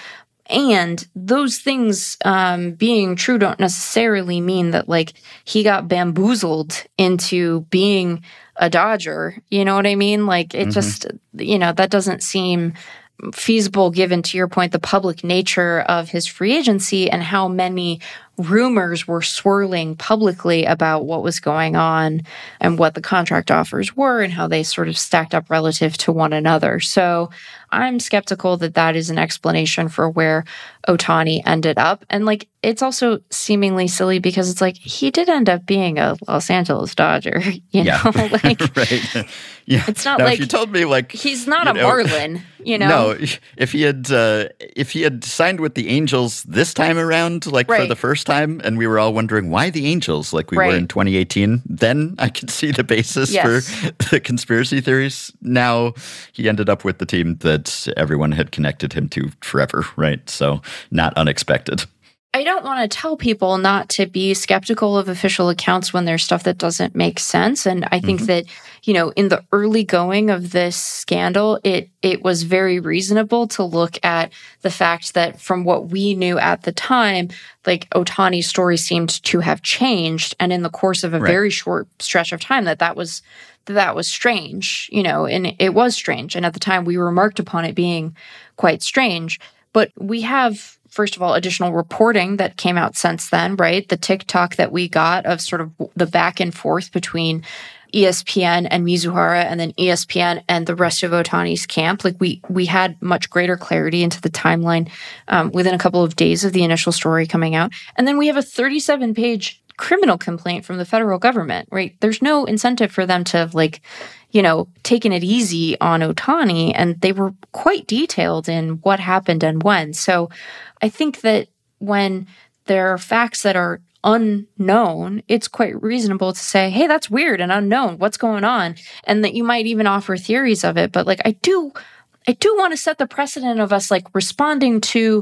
And those things um, being true don't necessarily mean that, like, he got bamboozled into being a Dodger. You know what I mean? Like, it just, you know, that doesn't seem feasible given, to your point, the public nature of his free agency and how many rumors were swirling publicly about what was going on and what the contract offers were and how they sort of stacked up relative to one another. So I'm skeptical that that is an explanation for where Ohtani ended up. And like, it's also seemingly silly because it's like, he did end up being a Los Angeles Dodger, you Yeah, know, like right. Yeah, it's not now, like if you told me like he's not you a know- Marlin, you know? No, if he had uh, if he had signed with the Angels this time around, like for Right. the first time, and we were all wondering why the Angels, like we were Right. in twenty eighteen, then I could see the basis Yes. for the conspiracy theories. Now he ended up with the team that everyone had connected him to forever, right? So not unexpected. I don't want to tell people not to be skeptical of official accounts when there's stuff that doesn't make sense. And I think that, you know, in the early going of this scandal, it it was very reasonable to look at the fact that from what we knew at the time, like Ohtani's story seemed to have changed. And in the course of a Right. very short stretch of time, that that was that, that was strange, you know, and it was strange. And at the time we remarked upon it being quite strange. But we have, first of all, additional reporting that came out since then, right? The TikTok that we got of sort of the back and forth between E S P N and Mizuhara and then E S P N and the rest of Ohtani's camp. Like we we had much greater clarity into the timeline um, within a couple of days of the initial story coming out. And then we have a thirty-seven page criminal complaint from the federal government, right? There's no incentive for them to have, like, you know, taken it easy on Ohtani, and they were quite detailed in what happened and when. So I think that when there are facts that are unknown, it's quite reasonable to say, hey, that's weird and unknown. What's going on? And that you might even offer theories of it. But like, I do, I do want to set the precedent of us like responding to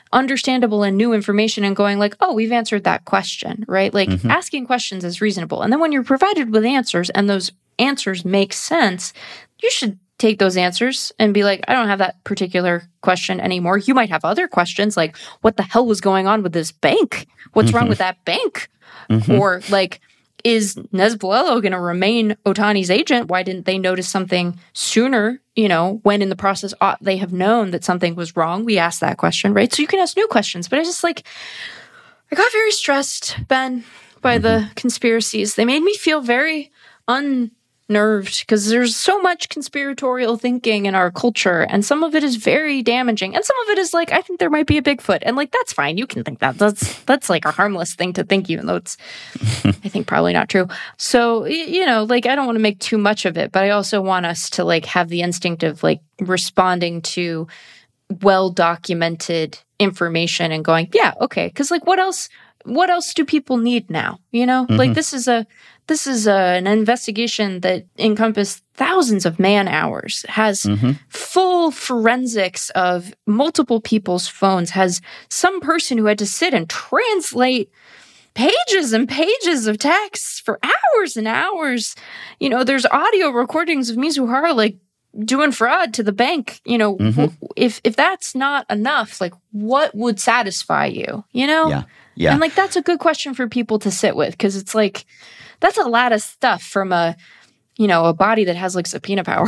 understandable and new information and going like, oh, we've answered that question, right? Like Mm-hmm. asking questions is reasonable. And then when you're provided with answers and those answers make sense, you should take those answers and be like, I don't have that particular question anymore. You might have other questions like, what the hell was going on with this bank? What's wrong with that bank? Mm-hmm. Or like, is Nesbolello going to remain Ohtani's agent? Why didn't they notice something sooner, you know, when in the process ought they have known that something was wrong? We asked that question, right? So you can ask new questions. But I just like, I got very stressed, Ben, by mm-hmm. the conspiracies. They made me feel very un... nerved because there's so much conspiratorial thinking in our culture, and some of it is very damaging, and some of it is like, I think there might be a Bigfoot, and like that's fine. You can think that. That's that's like a harmless thing to think, even though it's I think probably not true. So you know, like I don't want to make too much of it, but I also want us to like have the instinct of like responding to well documented information and going, yeah, okay, because like what else? What else do people need now? You know, mm-hmm. like this is a this is a, an investigation that encompassed thousands of man hours, has mm-hmm. full forensics of multiple people's phones, has some person who had to sit and translate pages and pages of texts for hours and hours. You know, there's audio recordings of Mizuhara like doing fraud to the bank. You know, mm-hmm. if if that's not enough, like what would satisfy you? You know. Yeah. Yeah. And like that's a good question for people to sit with, because it's like that's a lot of stuff from a you know a body that has like subpoena power.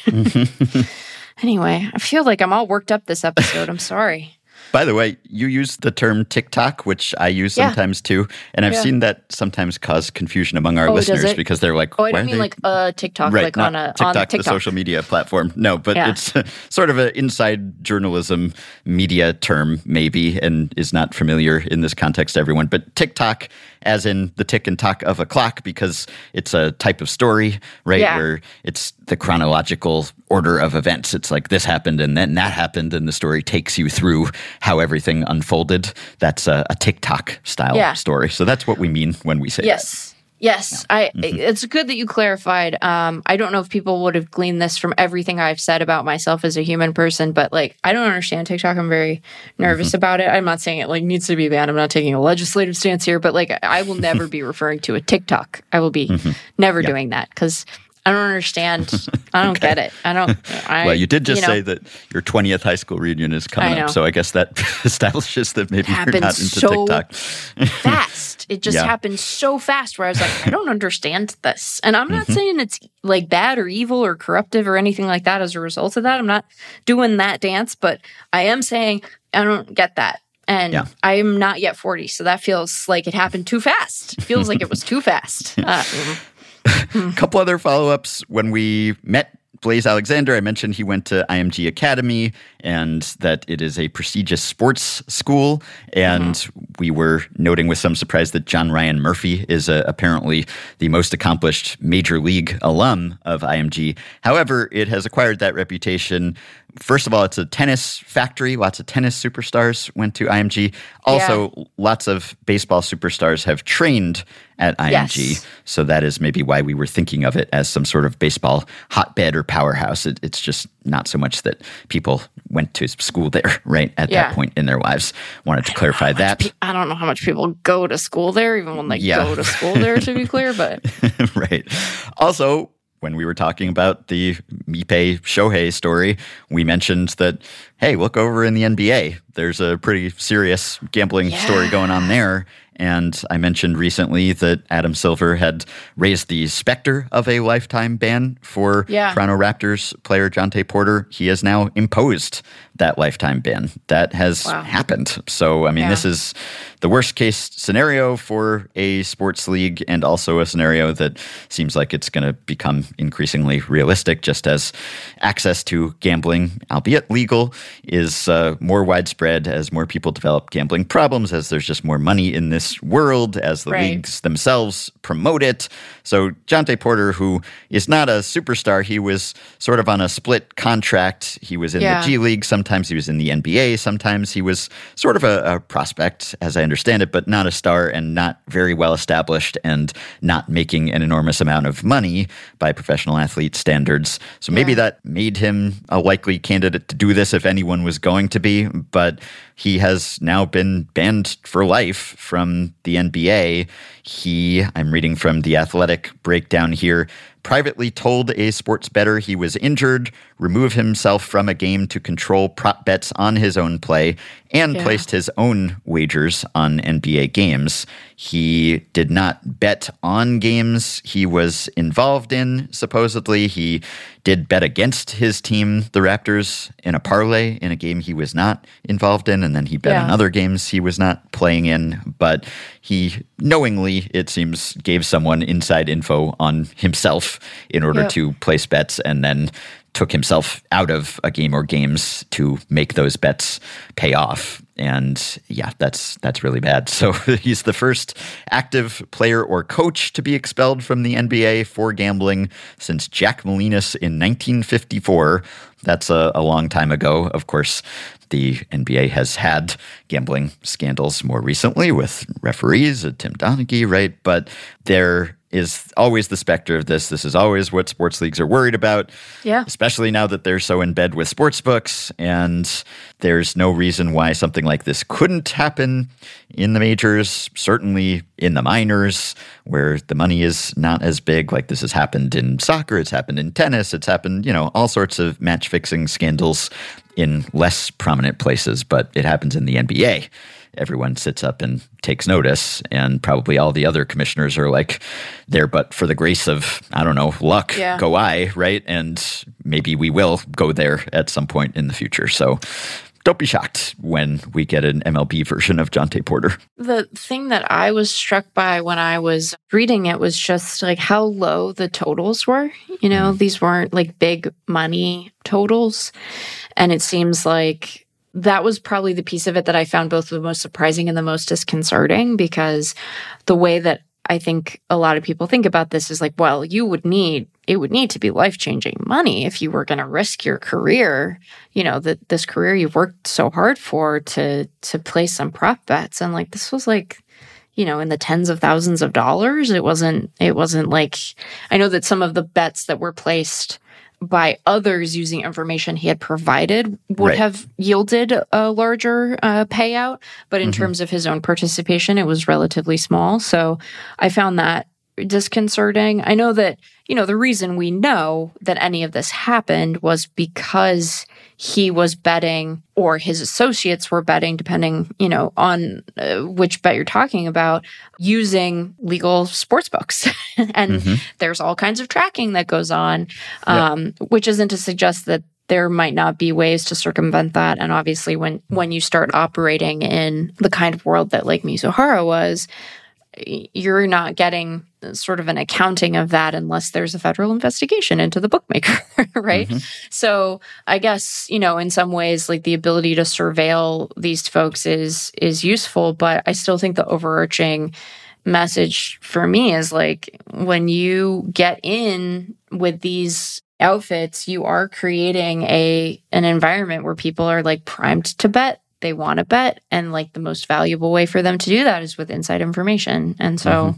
Anyway, I feel like I'm all worked up this episode. I'm sorry. By the way, you use the term TikTok, which I use Yeah. sometimes too, and I've Yeah. seen that sometimes cause confusion among our Oh, does listeners it? because they're like, Oh, I why don't are mean they- like a TikTok, right, like not on a TikTok, on the TikTok. social media platform. No, but Yeah. it's sort of an inside journalism media term, maybe, and is not familiar in this context to everyone. But TikTok, as in the tick and tock of a clock, because it's a type of story, right? Yeah. Where it's the chronological order of events. It's like this happened and then that happened, and the story takes you through how everything unfolded. That's a, a TikTok style Yeah. story. So that's what we mean when we say that. Yes. Yes, I. Mm-hmm. It's good that you clarified. Um, I don't know if people would have gleaned this from everything I've said about myself as a human person, but like, I don't understand TikTok. I'm very nervous Mm-hmm. about it. I'm not saying it like needs to be banned. I'm not taking a legislative stance here, but like, I will never be referring to a TikTok. I will be Mm-hmm. never doing that because I don't understand. I don't get it. I don't. I, Well, you did just you know, say that your twentieth high school reunion is coming I know. up, so I guess that establishes that maybe you're Happened not into so TikTok. fast. It just Yeah. happened so fast where I was like, I don't understand this. And I'm Mm-hmm. not saying it's like bad or evil or corruptive or anything like that as a result of that. I'm not doing that dance, but I am saying I don't get that. And Yeah. I am not yet forty, so that feels like it happened too fast. It feels like it was too fast. Uh, A couple other follow-ups. When we met Blaise Alexander, I mentioned he went to I M G Academy and that it is a prestigious sports school. And mm-hmm. we were noting with some surprise that John Ryan Murphy is uh, apparently the most accomplished major league alum of I M G. However, it has acquired that reputation. First of all, it's a tennis factory. Lots of tennis superstars went to I M G. Also, yeah. lots of baseball superstars have trained at I M G. Yes. So that is maybe why we were thinking of it as some sort of baseball hotbed or powerhouse. It, it's just not so much that people went to school there, right, at Yeah. that point in their lives. Wanted to clarify that. Pe- I don't know how much people go to school there, even when they Yeah. go to school there, to be clear, but Right. Also, when we were talking about the Mipe Shohei story, we mentioned that, hey, look over in the N B A. There's a pretty serious gambling Yeah. story going on there. And I mentioned recently that Adam Silver had raised the specter of a lifetime ban for Yeah. Toronto Raptors player Jonte Porter. He has now imposed that lifetime ban. That has Wow. happened. So, I mean, Yeah. this is the worst case scenario for a sports league, and also a scenario that seems like it's going to become increasingly realistic just as access to gambling, albeit legal, is uh, more widespread as more people develop gambling problems, as there's just more money in this world, as the Right. leagues themselves promote it. So Jonte Porter, who is not a superstar, he was sort of on a split contract. He was in Yeah. the G League. Sometimes he was in the N B A. Sometimes he was sort of a, a prospect, as I understand it, but not a star and not very well established and not making an enormous amount of money by professional athlete standards. So maybe Yeah. that made him a likely candidate to do this if anyone was going to be. But he has now been banned for life from the N B A. He, I'm reading from the Athletic breakdown here, privately told a sports bettor he was injured, removed himself from a game to control prop bets on his own play, and Yeah. placed his own wagers on N B A games. He did not bet on games he was involved in, supposedly. He did bet against his team, the Raptors, in a parlay in a game he was not involved in, and then he bet Yeah. on other games he was not playing in. But he knowingly, it seems, gave someone inside info on himself in order Yep. to place bets, and then took himself out of a game or games to make those bets pay off. And yeah, that's that's really bad. So he's the first active player or coach to be expelled from the N B A for gambling since Jack Molinas in nineteen fifty-four. That's a, a long time ago. Of course, the N B A has had gambling scandals more recently with referees, uh, Tim Donaghy, right? But there is always the specter of this. This is always what sports leagues are worried about. Yeah. Especially now that they're so in bed with sports books, and there's no reason why something like this couldn't happen in the majors, certainly in the minors, where the money is not as big. Like this has happened in soccer, it's happened in tennis, it's happened, you know, all sorts of match-fixing scandals in less prominent places, but it happens in the N B A. Everyone sits up and takes notice, and probably all the other commissioners are like, there but for the grace of, I don't know, luck, Yeah. go I, right? And maybe we will go there at some point in the future. So don't be shocked when we get an M L B version of Jonte Porter. The thing that I was struck by when I was reading it was just like how low the totals were. You know, these weren't like big money totals. And it seems like that was probably the piece of it that I found both the most surprising and the most disconcerting, because the way that I think a lot of people think about this is like, well, you would need, it would need to be life-changing money if you were going to risk your career, you know, that this career you've worked so hard for to, to place some prop bets. And like, this was like, you know, in the tens of thousands of dollars. It wasn't, it wasn't like, I know that some of the bets that were placed by others using information he had provided would Right. have yielded a larger uh, payout. But in Mhm. terms of his own participation, it was relatively small. So I found that disconcerting. I know that, you know, the reason we know that any of this happened was because he was betting, or his associates were betting, depending, you know, on uh, which bet you're talking about, using legal sports books. and Mhm. there's all kinds of tracking that goes on, um, which isn't to suggest that there might not be ways to circumvent that. And obviously, when when you start operating in the kind of world that Lake Mizuhara was, you're not getting sort of an accounting of that unless there's a federal investigation into the bookmaker, right? Mhm. So I guess, you know, in some ways, like the ability to surveil these folks is is useful, but I still think the overarching message for me is like, when you get in with these outfits, you are creating a an environment where people are like primed to bet. They want to bet, and like the most valuable way for them to do that is with inside information. And so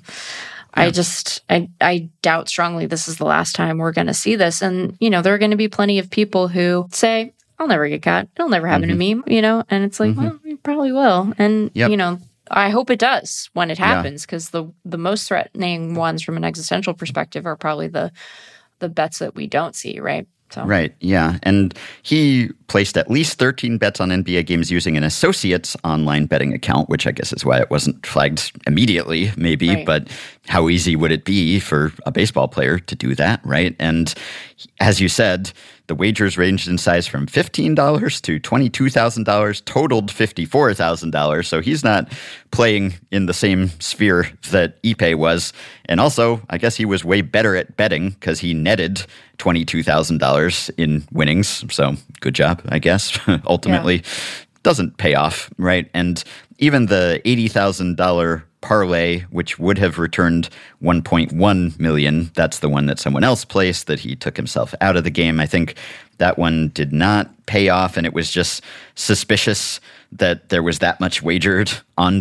I just I I doubt strongly this is the last time we're going to see this. And you know, there are going to be plenty of people who say, I'll never get caught, it'll never happen to me, you know, and it's like, Mhm. well, it probably will. And Yep. you know, I hope it does when it Yeah. happens, because the the most threatening ones from an existential perspective are probably the the bets that we don't see, right? So Right, yeah. And he placed at least thirteen bets on N B A games using an associate's online betting account, which I guess is why it wasn't flagged immediately, maybe. Right. But how easy would it be for a baseball player to do that, right? And as you said, the wagers ranged in size from fifteen dollars to twenty-two thousand dollars, totaled fifty-four thousand dollars. So he's not playing in the same sphere that Ipe was. And also, I guess he was way better at betting because he netted twenty-two thousand dollars in winnings. So good job, I guess. Ultimately, doesn't pay off, right? And even the eighty thousand dollars parlay, which would have returned one point one million dollars, that's the one that someone else placed that he took himself out of the game. I think that one did not pay off, and it was just suspicious that there was that much wagered on that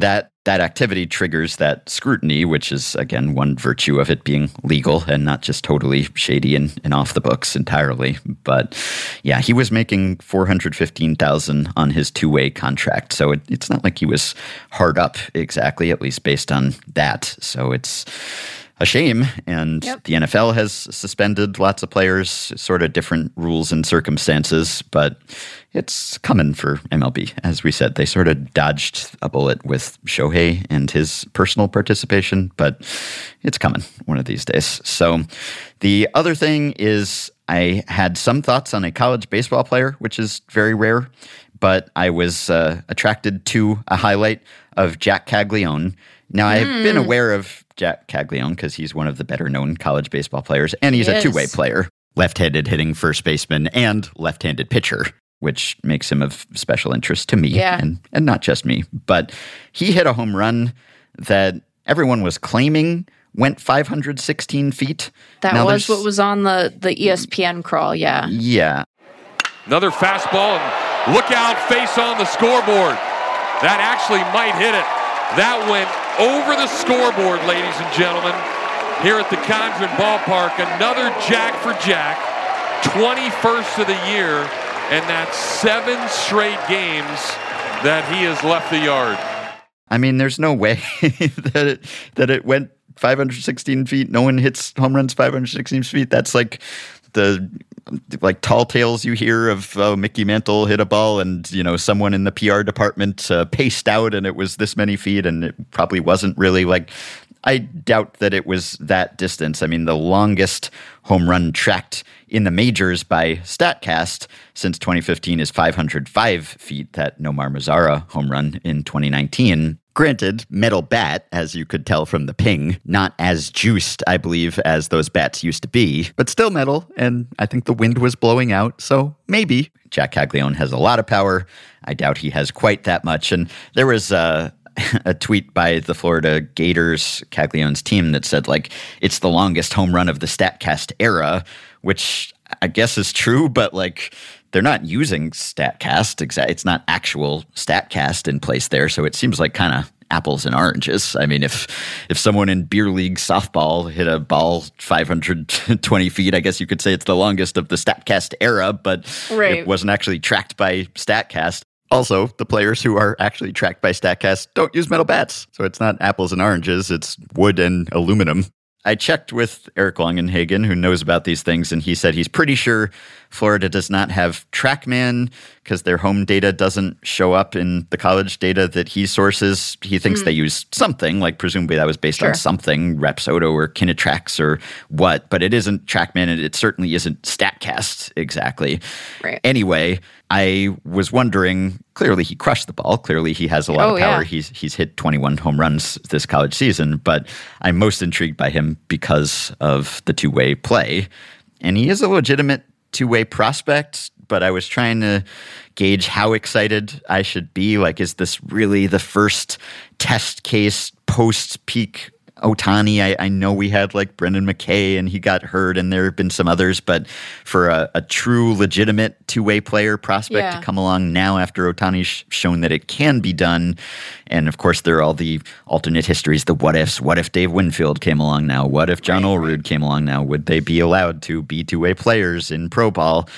that activity triggers that scrutiny, which is, again, one virtue of it being legal and not just totally shady and, and off the books entirely. But yeah, he was making four hundred fifteen thousand dollars on his two-way contract. So it, it's not like he was hard up exactly, at least based on that. So it's a shame, and yep. the N F L has suspended lots of players, sort of different rules and circumstances, but it's coming for M L B. As we said, they sort of dodged a bullet with Shohei and his personal participation, but it's coming one of these days. So the other thing is I had some thoughts on a college baseball player, which is very rare, but I was uh, attracted to a highlight of Jack Caglione. Now, I've mm. been aware of Jack Caglione because he's one of the better-known college baseball players, and he's yes. a two-way player, left-handed hitting first baseman and left-handed pitcher, which makes him of special interest to me, yeah. and, and not just me. But he hit a home run that everyone was claiming went five hundred sixteen feet. That now, was what was on the, the E S P N crawl, yeah. Yeah. Another fastball, and look out, face on the scoreboard. That actually might hit it. That went over the scoreboard, ladies and gentlemen, here at the Condren Ballpark. Another jack for Jack, twenty-first of the year, and that's seven straight games that he has left the yard. I mean, there's no way that it that it went five hundred sixteen feet. No one hits home runs five hundred sixteen feet. That's like the like tall tales you hear of oh, Mickey Mantle hit a ball and, you know, someone in the P R department uh, paced out and it was this many feet, and it probably wasn't really like, I doubt that it was that distance. I mean, the longest home run tracked in the majors by StatCast since twenty fifteen is five hundred five feet, that Nomar Mazara home run in twenty nineteen. Granted, metal bat, as you could tell from the ping, not as juiced, I believe, as those bats used to be, but still metal, and I think the wind was blowing out, so maybe. Jack Caglione has a lot of power. I doubt he has quite that much, and there was a, a tweet by the Florida Gators, Caglione's team, that said, like, it's the longest home run of the StatCast era, which I guess is true, but, like, they're not using StatCast. It's not actual StatCast in place there, so it seems like kind of apples and oranges. I mean, if if someone in beer league softball hit a ball five hundred twenty feet, I guess you could say it's the longest of the StatCast era, but right. it wasn't actually tracked by StatCast. Also, the players who are actually tracked by StatCast don't use metal bats, so it's not apples and oranges, it's wood and aluminum. I checked with Eric Longenhagen, who knows about these things, and he said he's pretty sure Florida does not have TrackMan because their home data doesn't show up in the college data that he sources. He thinks mm. they use something, like presumably that was based sure. on something, Rapsodo or Kinetrax or what, but it isn't TrackMan, and it certainly isn't StatCast exactly. Right. Anyway, I was wondering, clearly he crushed the ball. Clearly he has a lot oh, of power. Yeah. He's he's hit twenty-one home runs this college season, but I'm most intrigued by him because of the two-way play. And he is a legitimate two-way prospect, but I was trying to gauge how excited I should be. Like, is this really the first test case post-peak Ohtani? I, I know we had like Brendan McKay and he got hurt, and there have been some others, but for a, a true legitimate two-way player prospect yeah. to come along now after Ohtani's shown that it can be done, and of course there are all the alternate histories, the what ifs. What if Dave Winfield came along now? What if John right, Olerud right. came along now? Would they be allowed to be two-way players in pro ball?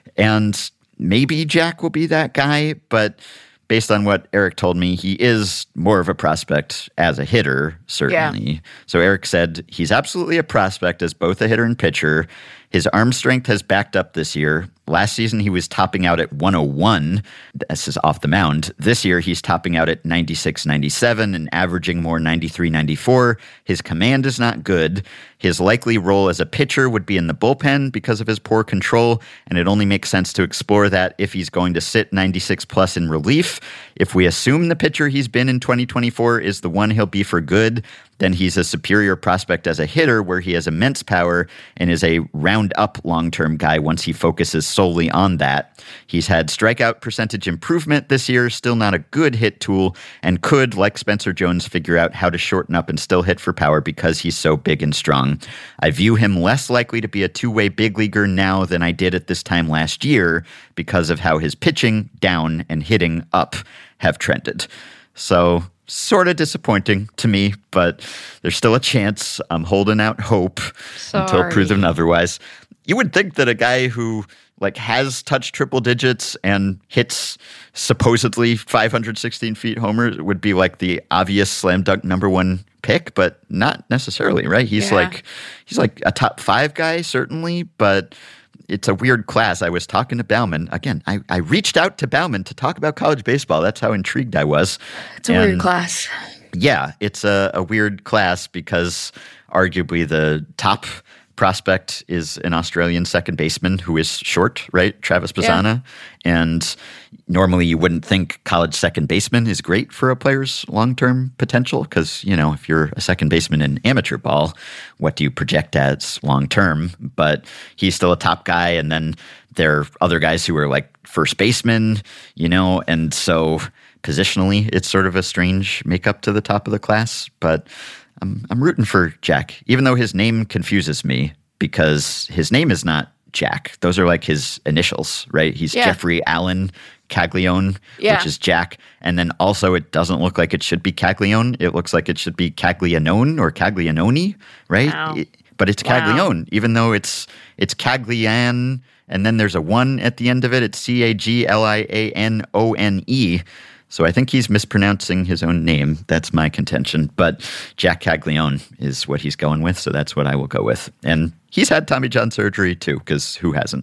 And maybe Jack will be that guy, but based on what Eric told me, he is more of a prospect as a hitter, certainly. Yeah. So Eric said he's absolutely a prospect as both a hitter and pitcher. His arm strength has backed up this year. Last season, he was topping out at one oh one. This is off the mound. This year, he's topping out at ninety-six ninety-seven and averaging more ninety-three ninety-four. His command is not good. His likely role as a pitcher would be in the bullpen because of his poor control, and it only makes sense to explore that if he's going to sit ninety-six plus in relief. If we assume the pitcher he's been in twenty twenty-four is the one he'll be for good, then he's a superior prospect as a hitter where he has immense power and is a round-up long-term guy once he focuses solely on that. He's had strikeout percentage improvement this year, still not a good hit tool, and could, like Spencer Jones, figure out how to shorten up and still hit for power because he's so big and strong. I view him less likely to be a two-way big leaguer now than I did at this time last year because of how his pitching down and hitting up have trended. So sort of disappointing to me, but there's still a chance. I'm holding out hope until Sorry. proven otherwise. You would think that a guy who like has touched triple digits and hits supposedly five hundred sixteen feet homers would be like the obvious slam dunk number one pick, but not necessarily, right? He's Yeah. like he's like a top five guy, certainly, but it's a weird class. I was talking to Bauman. Again, I, I reached out to Bauman to talk about college baseball. That's how intrigued I was. It's a And weird class. yeah, it's a, a weird class because arguably the top prospect is an Australian second baseman who is short, right? Travis Bassana. And normally you wouldn't think college second baseman is great for a player's long-term potential because, you know, if you're a second baseman in amateur ball, what do you project as long-term? But he's still a top guy. And then there are other guys who are like first baseman, you know, and so positionally it's sort of a strange makeup to the top of the class. But I'm I'm rooting for Jack, even though his name confuses me because his name is not Jack. Those are like his initials, right? He's Yeah. Jeffrey Allen Caglione, Yeah. which is Jack. And then also it doesn't look like it should be Caglione. It looks like it should be Caglianone or Caglianoni, right? Wow. It- but it's Wow. Caglione, even though it's it's Caglian, and then there's a one at the end of it. It's C A G L I A N O N E. So I think he's mispronouncing his own name. That's my contention. But Jack Caglione is what he's going with, so that's what I will go with. And he's had Tommy John surgery too, because who hasn't?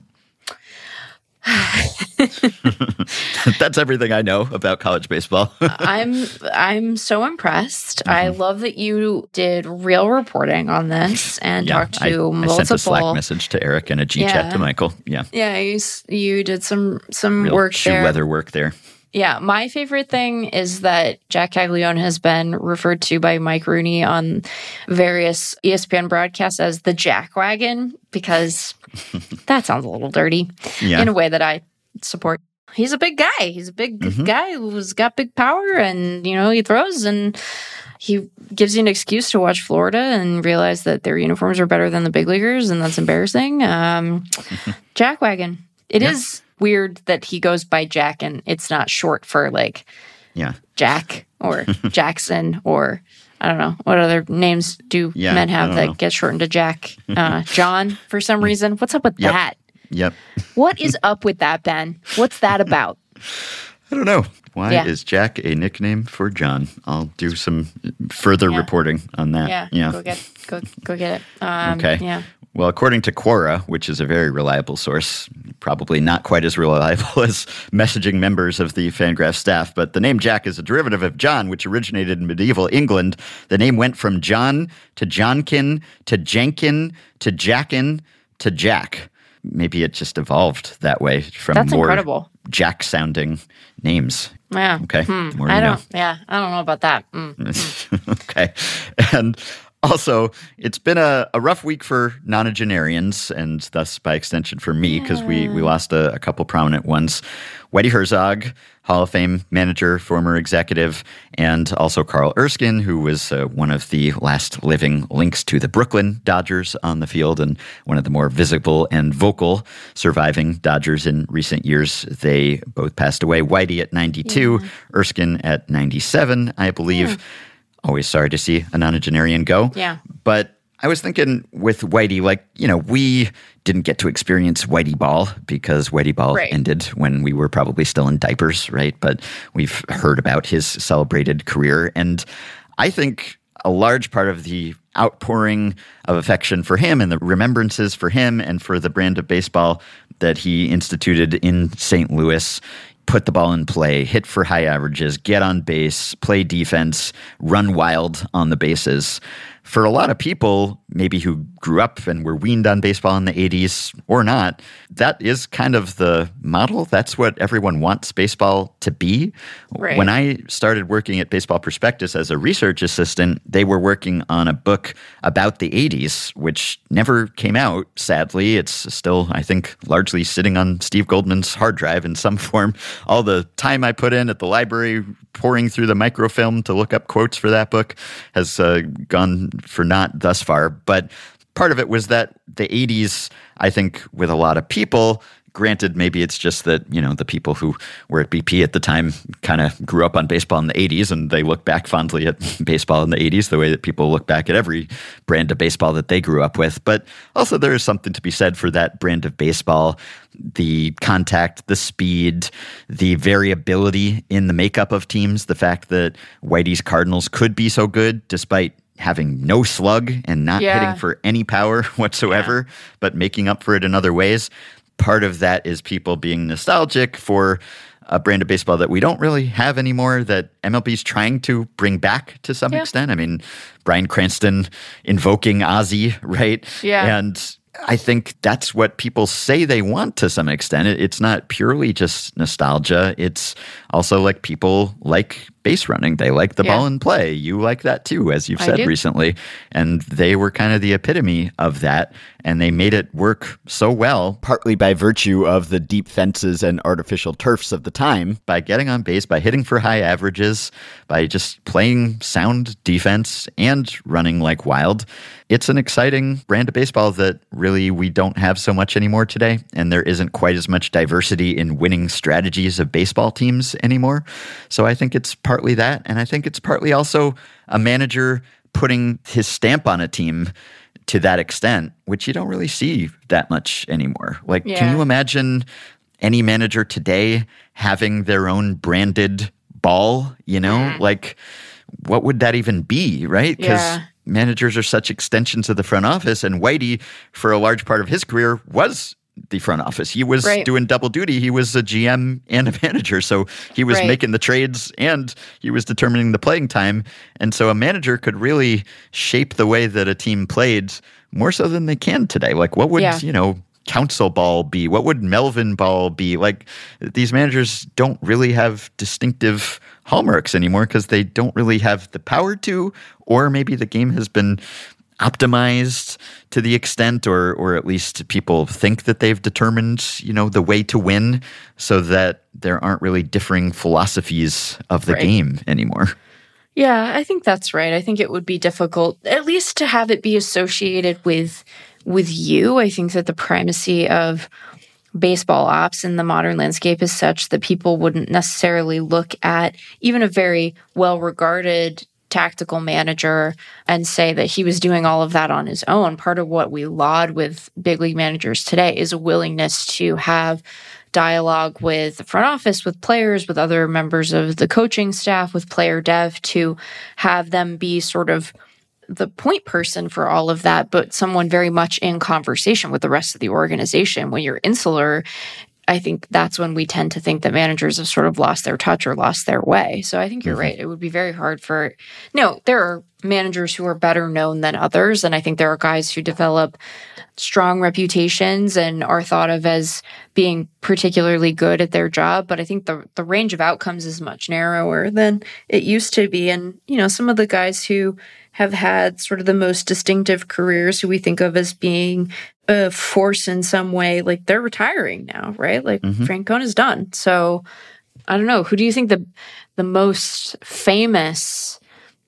That's everything I know about college baseball. I'm I'm so impressed. I Mm-hmm. love that you did real reporting on this and talked I, to I multiple. sent a Slack message to Eric and a G Yeah. chat to Michael. Yeah, Yeah, you, s- you did some some real work shoe there. leather work there. Yeah, my favorite thing is that Jack Caglione has been referred to by Mike Rooney on various E S P N broadcasts as the Jack Wagon because that sounds a little dirty Yeah. in a way that I support. He's a big guy. He's a big Mhm. guy who's got big power and, you know, he throws and he gives you an excuse to watch Florida and realize that their uniforms are better than the big leaguers, and that's embarrassing. Um, Jack Wagon. It Yeah. is weird that he goes by Jack and it's not short for like Yeah. Jack or Jackson or I don't know what other names do Yeah, men I have don't that know. get shortened to Jack. Uh, John for some reason. What's up with Yep. that? Yep. What is up with that, Ben? What's that about? I don't know. Why Yeah. is Jack a nickname for John? I'll do some further Yeah. reporting on that. Yeah, Yeah. go get go go get it. Um, Okay. Yeah. Well, according to Quora, which is a very reliable source, probably not quite as reliable as messaging members of the Fangraph staff, but the name Jack is a derivative of John, which originated in medieval England. The name went from John to Johnkin to Jenkin to Jackin to Jack. Maybe it just evolved that way from That's more incredible. Jack-sounding names. Yeah. Okay. Hmm. The more I you know. don't. Yeah. I don't know about that. Mm. Okay. And also, it's been a, a rough week for nonagenarians, and thus, by extension, for me, because we, we lost a, a couple prominent ones. Whitey Herzog, Hall of Fame manager, former executive, and also Carl Erskine, who was uh, one of the last living links to the Brooklyn Dodgers on the field and one of the more visible and vocal surviving Dodgers in recent years. They both passed away. Whitey at ninety-two, Erskine at ninety-seven, I believe. Always sorry to see a nonagenarian go. Yeah. But I was thinking with Whitey, like, you know, we didn't get to experience Whitey Ball because Whitey Ball Right. ended when we were probably still in diapers, right? But we've heard about his celebrated career. And I think a large part of the outpouring of affection for him and the remembrances for him and for the brand of baseball that he instituted in Saint Louis, put the ball in play, hit for high averages, get on base, play defense, run wild on the bases. For a lot of people, maybe who grew up and were weaned on baseball in the eighties or not, that is kind of the model. That's what everyone wants baseball to be. Right. When I started working at Baseball Prospectus as a research assistant, they were working on a book about the eighties, which never came out, sadly. It's still, I think, largely sitting on Steve Goldman's hard drive in some form. All the time I put in at the library pouring through the microfilm to look up quotes for that book has uh, gone for naught thus far. But part of it was that the eighties, I think, with a lot of people, granted, maybe it's just that, you know, the people who were at B P at the time kind of grew up on baseball in the eighties, and they look back fondly at baseball in the eighties the way that people look back at every brand of baseball that they grew up with. But also there is something to be said for that brand of baseball, the contact, the speed, the variability in the makeup of teams, the fact that Whitey's Cardinals could be so good despite having no slug and not Yeah. hitting for any power whatsoever, but making up for it in other ways. Part of that is people being nostalgic for a brand of baseball that we don't really have anymore, that M L B is trying to bring back to some Yeah. extent. I mean, Bryan Cranston invoking Ozzy, right? Yeah. And I think that's what people say they want to some extent. It, it's not purely just nostalgia. It's also like people like base running. They like the Yeah. ball in play. You like that too, as you've I said do. recently. And they were kind of the epitome of that. And they made it work so well, Partly by virtue of the deep fences and artificial turfs of the time. by getting on base, by hitting for high averages, by just playing sound defense and running like wild. It's an exciting brand of baseball that really we don't have so much anymore today. And there isn't quite as much diversity in winning strategies of baseball teams anymore. So I think it's partly that. And I think it's partly also a manager putting his stamp on a team to that extent, which you don't really see that much anymore. Like, Yeah. can you imagine any manager today having their own branded ball, you know? Mm. Like, what would that even be, right? Because Yeah. managers are such extensions of the front office, and Whitey, for a large part of his career, was the front office. He was Right. doing double duty. He was a G M and a manager. So he was Right. making the trades and he was determining the playing time. And so a manager could really shape the way that a team played more so than they can today. Like, what would, Yeah. you know, Council Ball be? What would Melvin Ball be? Like, these managers don't really have distinctive hallmarks anymore because they don't really have the power to, or maybe the game has been optimized to the extent, or or at least people think that they've determined, you know, the way to win, so that there aren't really differing philosophies of the Right. game anymore. Yeah, I think that's right. I think it would be difficult, at least to have it be associated with with you. I think that the primacy of baseball ops in the modern landscape is such that people wouldn't necessarily look at even a very well-regarded tactical manager and say that he was doing all of that on his own. Part of what we laud with big league managers today is a willingness to have dialogue with the front office, with players, with other members of the coaching staff, with player dev, to have them be sort of the point person for all of that, but someone very much in conversation with the rest of the organization. When you're insular, I think that's when we tend to think that managers have sort of lost their touch or lost their way. So I think you're right. It would be very hard for, no, there are managers who are better known than others. And I think there are guys who develop strong reputations and are thought of as being particularly good at their job. But I think the, the range of outcomes is much narrower than it used to be. And, you know, some of the guys who have had sort of the most distinctive careers, who we think of as being a force in some way, like they're retiring now, right? Like Francona's done. So I don't know. Who do you think the the most famous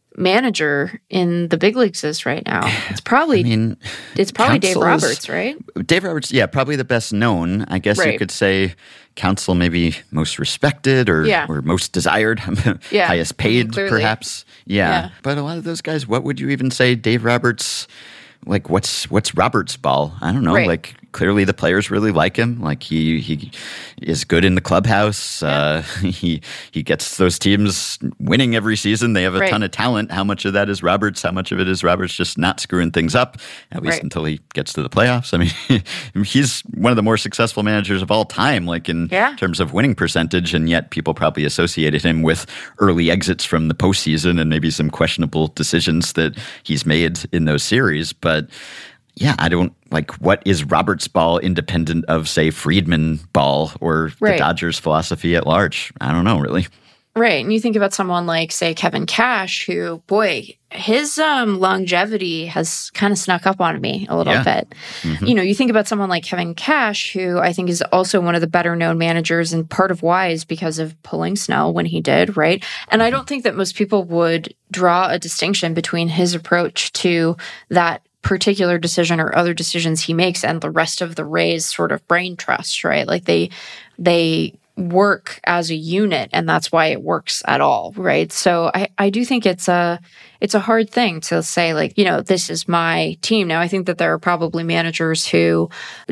manager in the big leagues is right now? It's probably I mean, it's probably Dave Counsell is- Roberts, right? Dave Roberts, yeah, probably the best known. I guess you Right. could say Counsell maybe most respected or, Yeah. or most desired, Yeah, highest I mean, paid, clearly. perhaps. Yeah. Yeah. But a lot of those guys, what would you even say Dave Roberts, like what's what's Roberts' ball? I don't know. Right. Like clearly the players really like him. Like he he is good in the clubhouse. Uh, he he gets those teams winning every season. They have a Right. ton of talent. How much of that is Roberts? How much of it is Roberts just not screwing things up, at least Right. until he gets to the playoffs? I mean, he's one of the more successful managers of all time, like in Yeah. terms of winning percentage, and yet people probably associated him with early exits from the postseason and maybe some questionable decisions that he's made in those series. But yeah, I don't like what is Roberts' ball independent of, say, Friedman ball or Right. the Dodgers' philosophy at large? I don't know, really. Right. And you think about someone like, say, Kevin Cash, who, boy, his um, longevity has kind of snuck up on me a little Yeah. bit. You know, you think about someone like Kevin Cash, who I think is also one of the better known managers, and part of why is because of pulling Snell when he did, right? And I don't think that most people would draw a distinction between his approach to that particular decision or other decisions he makes and the rest of the Rays sort of brain trust, right? Like they they work as a unit, and that's why it works at all, right? So I, I do think it's a it's a hard thing to say, like, you know, this is my team. Now, I think that there are probably managers who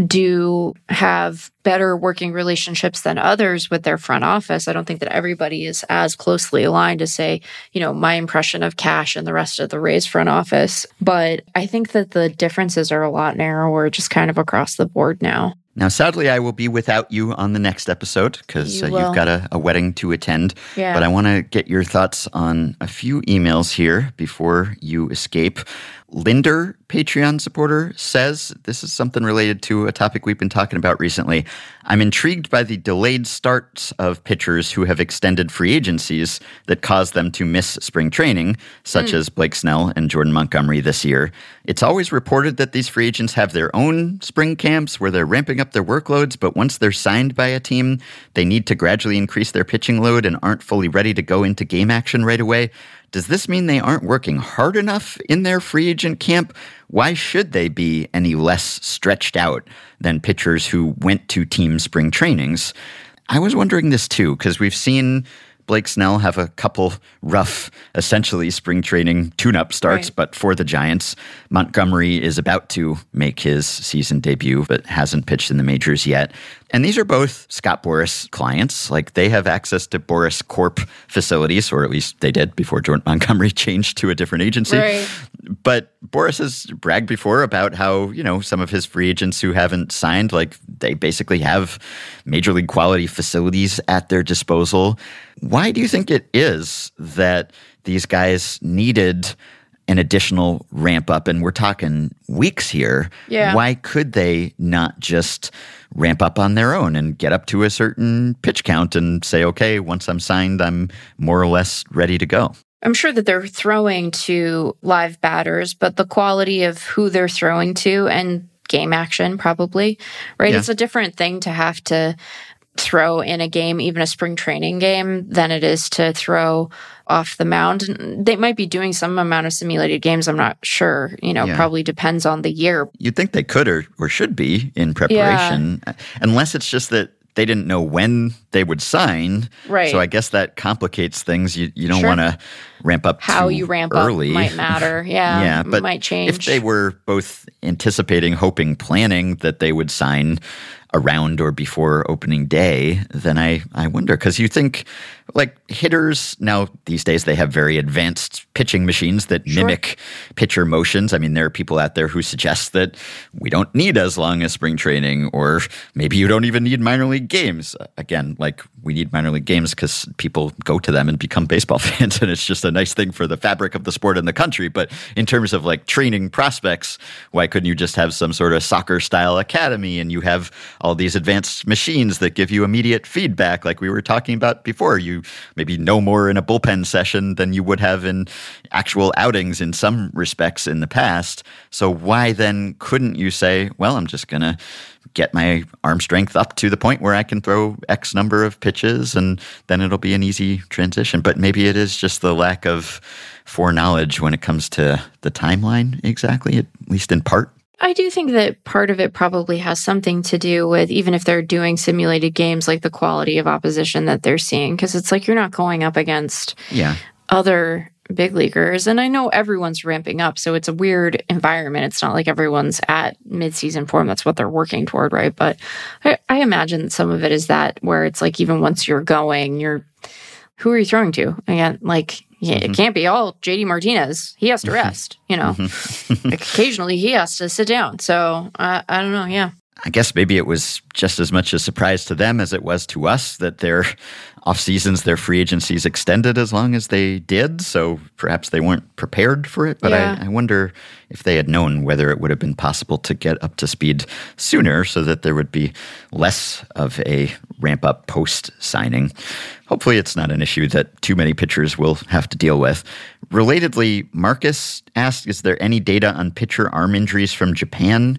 do have better working relationships than others with their front office. I don't think that everybody is as closely aligned as, say, you know, my impression of Cash and the rest of the Rays front office. But I think that the differences are a lot narrower, just kind of across the board now. Now, sadly, I will be without you on the next episode because You uh, will. you've got a, a wedding to attend. Yeah. But I want to get your thoughts on a few emails here before you escape. Linder, Patreon supporter, says, this is something related to a topic we've been talking about recently. I'm intrigued by the delayed starts of pitchers who have extended free agencies that cause them to miss spring training, such as Blake Snell and Jordan Montgomery this year. It's always reported that these free agents have their own spring camps where they're ramping up their workloads, but once they're signed by a team, they need to gradually increase their pitching load and aren't fully ready to go into game action right away. Does this mean they aren't working hard enough in their free agent camp? Why should they be any less stretched out than pitchers who went to team spring trainings? I was wondering this too, because we've seen Blake Snell have a couple rough, essentially spring training tune-up starts, Right. but for the Giants. Montgomery is about to make his season debut, but hasn't pitched in the majors yet. And these are both Scott Boras clients. Like, they have access to Boras Corp facilities, or at least they did before Jordan Montgomery changed to a different agency. Right. But Boras has bragged before about how, you know, some of his free agents who haven't signed, like, they basically have major league quality facilities at their disposal. Why do you think it is that these guys needed an additional ramp up? And we're talking weeks here. Yeah. Why could they not just ramp up on their own and get up to a certain pitch count and say, okay, once I'm signed, I'm more or less ready to go? I'm sure that they're throwing to live batters, but the quality of who they're throwing to and game action probably, right? Yeah. It's a different thing to have to throw in a game, even a spring training game, than it is to throw off the mound. And they might be doing some amount of simulated games. I'm not sure. You know, Yeah. probably depends on the year. You'd think they could or, or should be in preparation, unless it's just that they didn't know when they would sign. Right. So I guess that complicates things. You you don't Sure. want to ramp up How too you ramp early. up might matter. Yeah, yeah, but might change. if they were both anticipating, hoping, planning that they would sign around or before opening day, then I, I wonder, because you think, like, hitters now these days, they have very advanced pitching machines that Sure. mimic pitcher motions. I mean, there are people out there who suggest that we don't need as long as spring training, or maybe you don't even need minor league games. Again, like, we need minor league games because people go to them and become baseball fans, and it's just a nice thing for the fabric of the sport in the country. But in terms of, like, training prospects, why couldn't you just have some sort of soccer style academy and you have all these advanced machines that give you immediate feedback, like we were talking about before? You maybe know more in a bullpen session than you would have in actual outings in some respects in the past. So why then couldn't you say, well, I'm just going to get my arm strength up to the point where I can throw X number of pitches and then it'll be an easy transition? But maybe it is just the lack of foreknowledge when it comes to the timeline exactly, at least in part. I do think that part of it probably has something to do with, even if they're doing simulated games, like the quality of opposition that they're seeing. Because it's like you're not going up against Yeah. other big leaguers. And I know everyone's ramping up, so it's a weird environment. It's not like everyone's at midseason form. That's what they're working toward, right? But I, I imagine some of it is that where it's like, even once you're going, you're, who are you throwing to? Again, like, yeah, it can't be all J D Martinez. He has to rest, you know. Like, occasionally he has to sit down. So I, I don't know. Yeah. I guess maybe it was just as much a surprise to them as it was to us that their off seasons, their free agencies extended as long as they did. So perhaps they weren't prepared for it. But Yeah. I, I wonder if they had known whether it would have been possible to get up to speed sooner so that there would be less of a ramp up post signing. Hopefully it's not an issue that too many pitchers will have to deal with. Relatedly, Marcus asked, is there any data on pitcher arm injuries from Japan?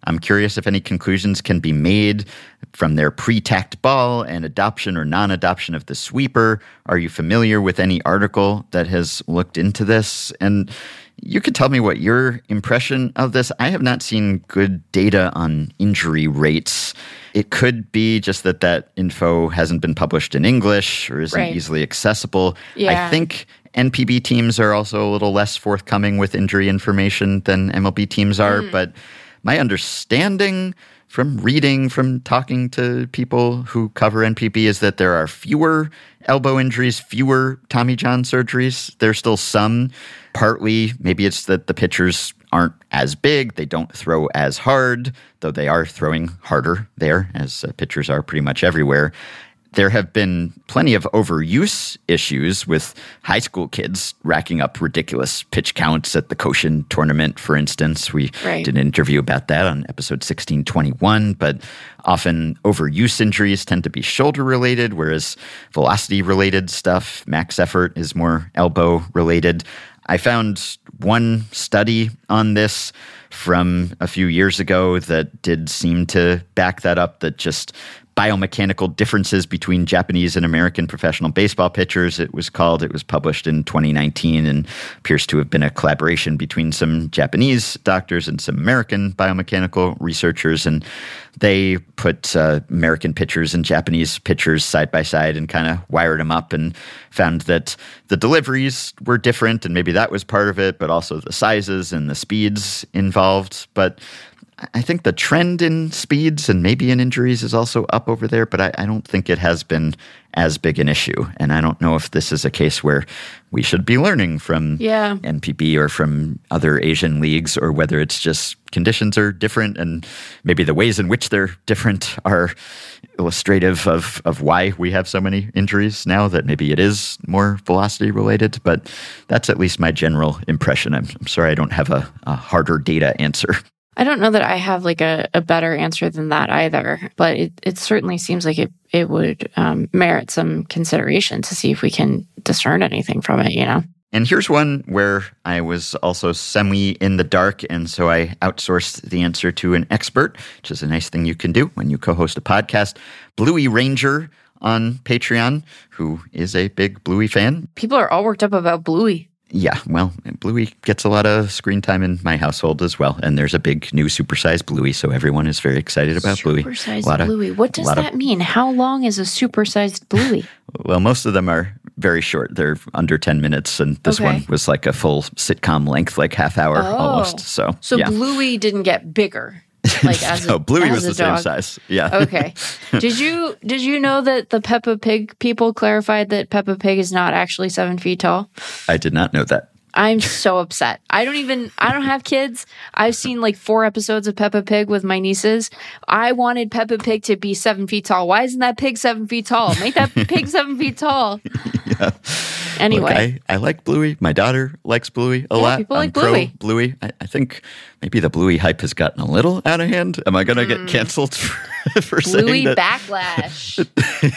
I'm curious if any conclusions can be made from their pre-tacked ball and adoption or non-adoption of the sweeper. Are you familiar with any article that has looked into this? And you could tell me what your impression of this. I have not seen good data on injury rates. It could be just that that info hasn't been published in English or isn't Right. easily accessible. Yeah. I think N P B teams are also a little less forthcoming with injury information than M L B teams are. Mm. But my understanding from reading, from talking to people who cover N P B is that there are fewer elbow injuries, fewer Tommy John surgeries. There's still some. Partly, maybe it's that the pitchers aren't as big. They don't throw as hard, though they are throwing harder there, as uh, pitchers are pretty much everywhere. There have been plenty of overuse issues with high school kids racking up ridiculous pitch counts at the Cochin tournament, for instance. We Right. did an interview about that on episode sixteen twenty-one, but often overuse injuries tend to be shoulder-related, whereas velocity-related stuff, max effort, is more elbow-related. I found one study on this from a few years ago that did seem to back that up, that just biomechanical differences between Japanese and American professional baseball pitchers, it was called. It was published in twenty nineteen and appears to have been a collaboration between some Japanese doctors and some American biomechanical researchers. And they put uh, American pitchers and Japanese pitchers side by side and kind of wired them up and found that the deliveries were different. And maybe that was part of it, but also the sizes and the speeds involved. But I think the trend in speeds and maybe in injuries is also up over there, but I, I don't think it has been as big an issue. And I don't know if this is a case where we should be learning from Yeah. N P B or from other Asian leagues, or whether it's just conditions are different and maybe the ways in which they're different are illustrative of, of why we have so many injuries now, that maybe it is more velocity related. But that's at least my general impression. I'm, I'm sorry I don't have a, a harder data answer. I don't know that I have like a, a better answer than that either, but it, it certainly seems like it, it would um, merit some consideration to see if we can discern anything from it, you know? And here's one where I was also semi in the dark, and so I outsourced the answer to an expert, which is a nice thing you can do when you co-host a podcast. Bluey Ranger on Patreon, who is a big Bluey fan. People are all worked up about Bluey. Yeah, well, Bluey gets a lot of screen time in my household as well, and there's a big new supersized Bluey, so everyone is very excited about Bluey. Supersized A lot of- Bluey. What does lot of- that mean? How long is a supersized Bluey? Well, most of them are very short. They're under ten minutes, and this Okay. one was like a full sitcom length, like half hour Oh. almost. So, So yeah. Bluey didn't get bigger, like as no, a, Bluey as was a the same dog. size. Yeah. Okay. Did you did you know that the Peppa Pig people clarified that Peppa Pig is not actually seven feet tall? I did not know that. I'm so upset. I don't even, I don't have kids. I've seen like four episodes of Peppa Pig with my nieces. I wanted Peppa Pig to be seven feet tall. Why isn't that pig seven feet tall? Make that pig seven feet tall. Yeah. Anyway. Look, I, I like Bluey. My daughter likes Bluey a Yeah, lot. people I'm like pro Bluey. Bluey. I, I think maybe the Bluey hype has gotten a little out of hand. Am I going to Mm. get canceled for, for Bluey saying that? backlash.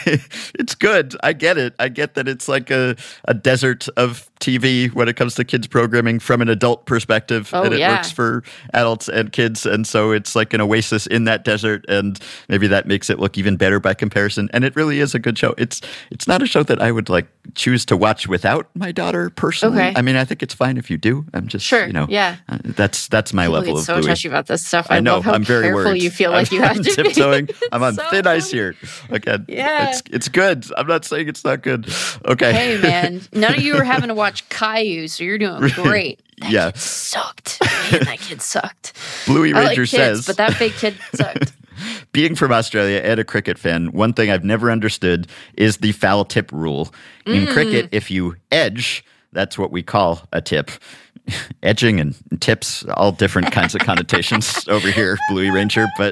It's good. I get it. I get that it's like a, a desert of T V when it comes to kids programming from an adult perspective. Oh, and it yeah. works for adults and kids. And so it's like an oasis in that desert. And maybe that makes it look even better by comparison. And it really is a good show. It's it's not a show that I would like choose to watch without my daughter personally. Okay. I mean, I think it's fine if you do. I'm just, Sure, you know, yeah. uh, that's that's my People level get of so Bluey. touchy about this stuff. I, I know. love how I'm very careful worried. you feel like I'm, you have I'm to tiptoeing. be. I'm on So thin ice funny. here. Again, Yeah. it's it's good. I'm not saying it's not good. Okay. Hey, man. None of you are having to watch Caillou, so you're doing great. That Yeah. kid sucked. Man, that kid sucked. Bluey I like Ranger kids, says, but that big kid sucked. being from Australia and a cricket fan, one thing I've never understood is the foul tip rule. In Mm. cricket, if you edge, that's what we call a tip. Edging and tips, all different kinds of connotations over here, Bluey Ranger. But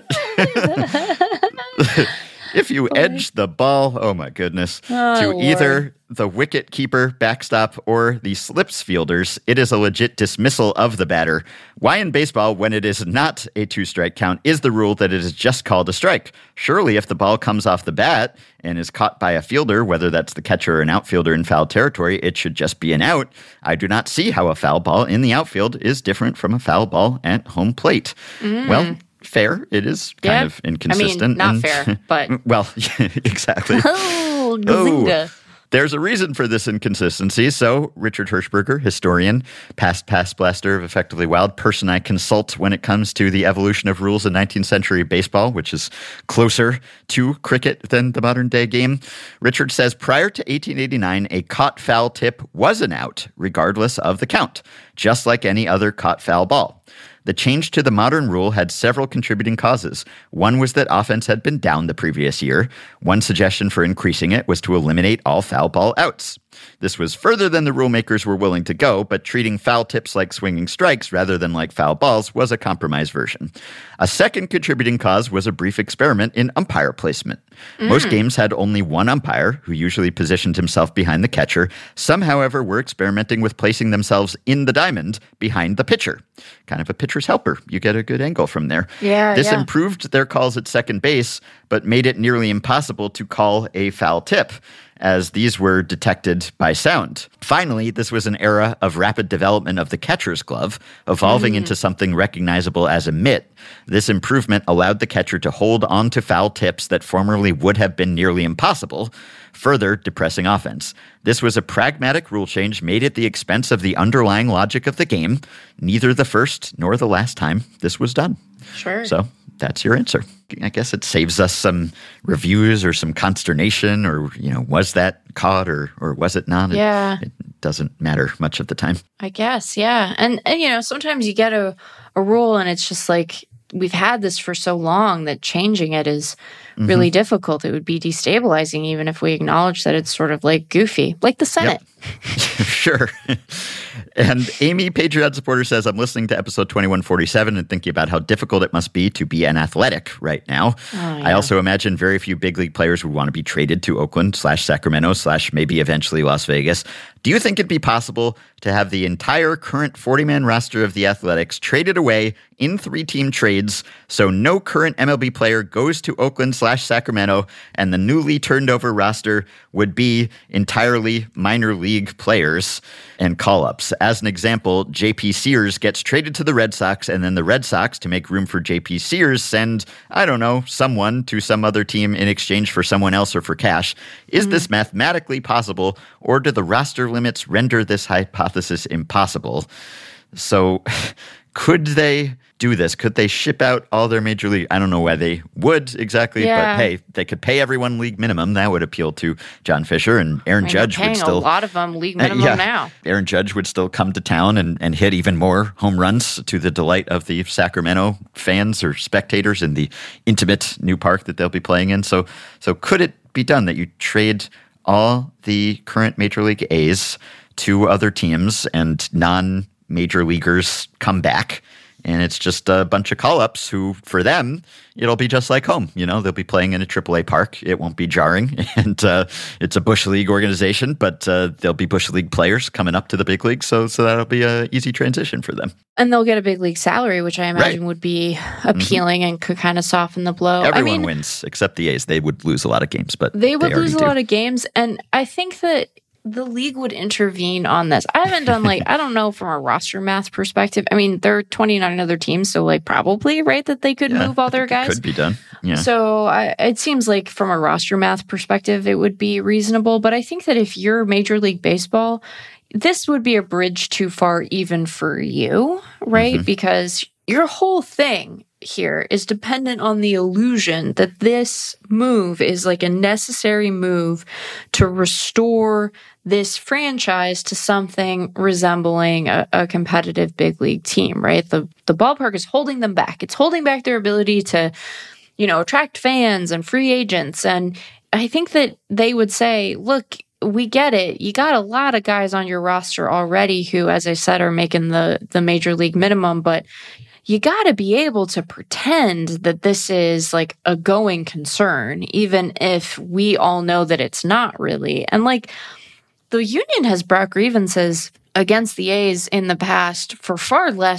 if you edge the ball, oh my goodness, Oh, to Lord. either the wicket keeper, backstop, or the slips fielders, it is a legit dismissal of the batter. Why in baseball, when it is not a two-strike count, is the rule that it is just called a strike? Surely if the ball comes off the bat and is caught by a fielder, whether that's the catcher or an outfielder in foul territory, it should just be an out. I do not see how a foul ball in the outfield is different from a foul ball at home plate. Well, fair. It is kind Yeah. of inconsistent. I mean, not and- fair, but well, yeah, exactly. oh, gazinga. There's a reason for this inconsistency. So Richard Hirschberger, historian, past past blaster of Effectively Wild, person I consult when it comes to the evolution of rules in nineteenth century baseball, which is closer to cricket than the modern day game. Richard says prior to eighteen eighty-nine, a caught foul tip was an out, regardless of the count, just like any other caught foul ball. The change to the modern rule had several contributing causes. One was that offense had been down the previous year. One suggestion for increasing it was to eliminate all foul ball outs. This was further than the rule makers were willing to go, but treating foul tips like swinging strikes rather than like foul balls was a compromise version. A second contributing cause was a brief experiment in umpire placement. Mm. Most games had only one umpire, who usually positioned himself behind the catcher. Some, however, were experimenting with placing themselves in the diamond behind the pitcher. Kind of a pitcher's helper. You get a good angle from there. Yeah, this yeah. improved their calls at second base, but made it nearly impossible to call a foul tip, as these were detected by sound. Finally, this was an era of rapid development of the catcher's glove, evolving mm. into something recognizable as a mitt. This improvement allowed the catcher to hold on to foul tips that formerly would have been nearly impossible, further depressing offense. This was a pragmatic rule change made at the expense of the underlying logic of the game, neither the first nor the last time this was done. Sure. So that's your answer. I guess it saves us some reviews or some consternation, or, you know, was that caught or, or was it not? Yeah. It, it doesn't matter much of the time. I guess, yeah. And, and you know, sometimes you get a, a rule and it's just like, we've had this for so long that changing it is really mm-hmm. difficult. It would be destabilizing even if we acknowledge that it's sort of like goofy, like the Senate. Yep. Sure. And Amy, Patreon supporter, says, I'm listening to episode twenty-one forty-seven and thinking about how difficult it must be to be an Athletic right now. Oh, yeah. I also imagine very few big league players would want to be traded to Oakland slash Sacramento slash maybe eventually Las Vegas. Do you think it'd be possible to have the entire current forty-man roster of the Athletics traded away in three-team trades so no current M L B player goes to Oakland slash Sacramento and the newly turned over roster would be entirely minor league players and call-ups? As an example, J P Sears gets traded to the Red Sox, and then the Red Sox, to make room for J P Sears, send, I don't know, someone to some other team in exchange for someone else or for cash. Is mm-hmm. this mathematically possible, or do the roster limits render this hypothesis impossible? So could they do this? Could they ship out all their major league? I don't know why they would exactly, yeah. but hey, they could pay everyone league minimum. That would appeal to John Fisher, and Aaron I mean, Judge would still. a lot of them league minimum uh, yeah, now. Aaron Judge would still come to town and, and hit even more home runs to the delight of the Sacramento fans or spectators in the intimate new park that they'll be playing in. So, so could it be done that you trade all the current major league A's to other teams and non-major leaguers come back? And it's just a bunch of call-ups who, for them, it'll be just like home. You know, they'll be playing in a triple A park. It won't be jarring. And uh, it's a Bush League organization, but uh, there'll be Bush League players coming up to the big league. So so that'll be an easy transition for them. And they'll get a big league salary, which I imagine Right. would be appealing mm-hmm. and could kind of soften the blow. Everyone I mean, wins except the A's. They would lose a lot of games, but they would they lose a do. lot of games. And I think that the league would intervene on this. I haven't done like, I don't know from a roster math perspective. I mean, there are twenty-nine other teams, so like probably, right, that they could Yeah, move all I their think it guys. Could be done. Yeah. So I, it seems like from a roster math perspective, it would be reasonable. But I think that if you're Major League Baseball, this would be a bridge too far even for you, right? Mm-hmm. Because your whole thing here is dependent on the illusion that this move is like a necessary move to restore this franchise to something resembling a, a competitive big league team, right? The the ballpark is holding them back. It's holding back their ability to, you know, attract fans and free agents. And I think that they would say, look, we get it. You got a lot of guys on your roster already who, as I said, are making the the major league minimum, but you got to be able to pretend that this is like a going concern, even if we all know that it's not really. And like the union has brought grievances against the A's in the past for far less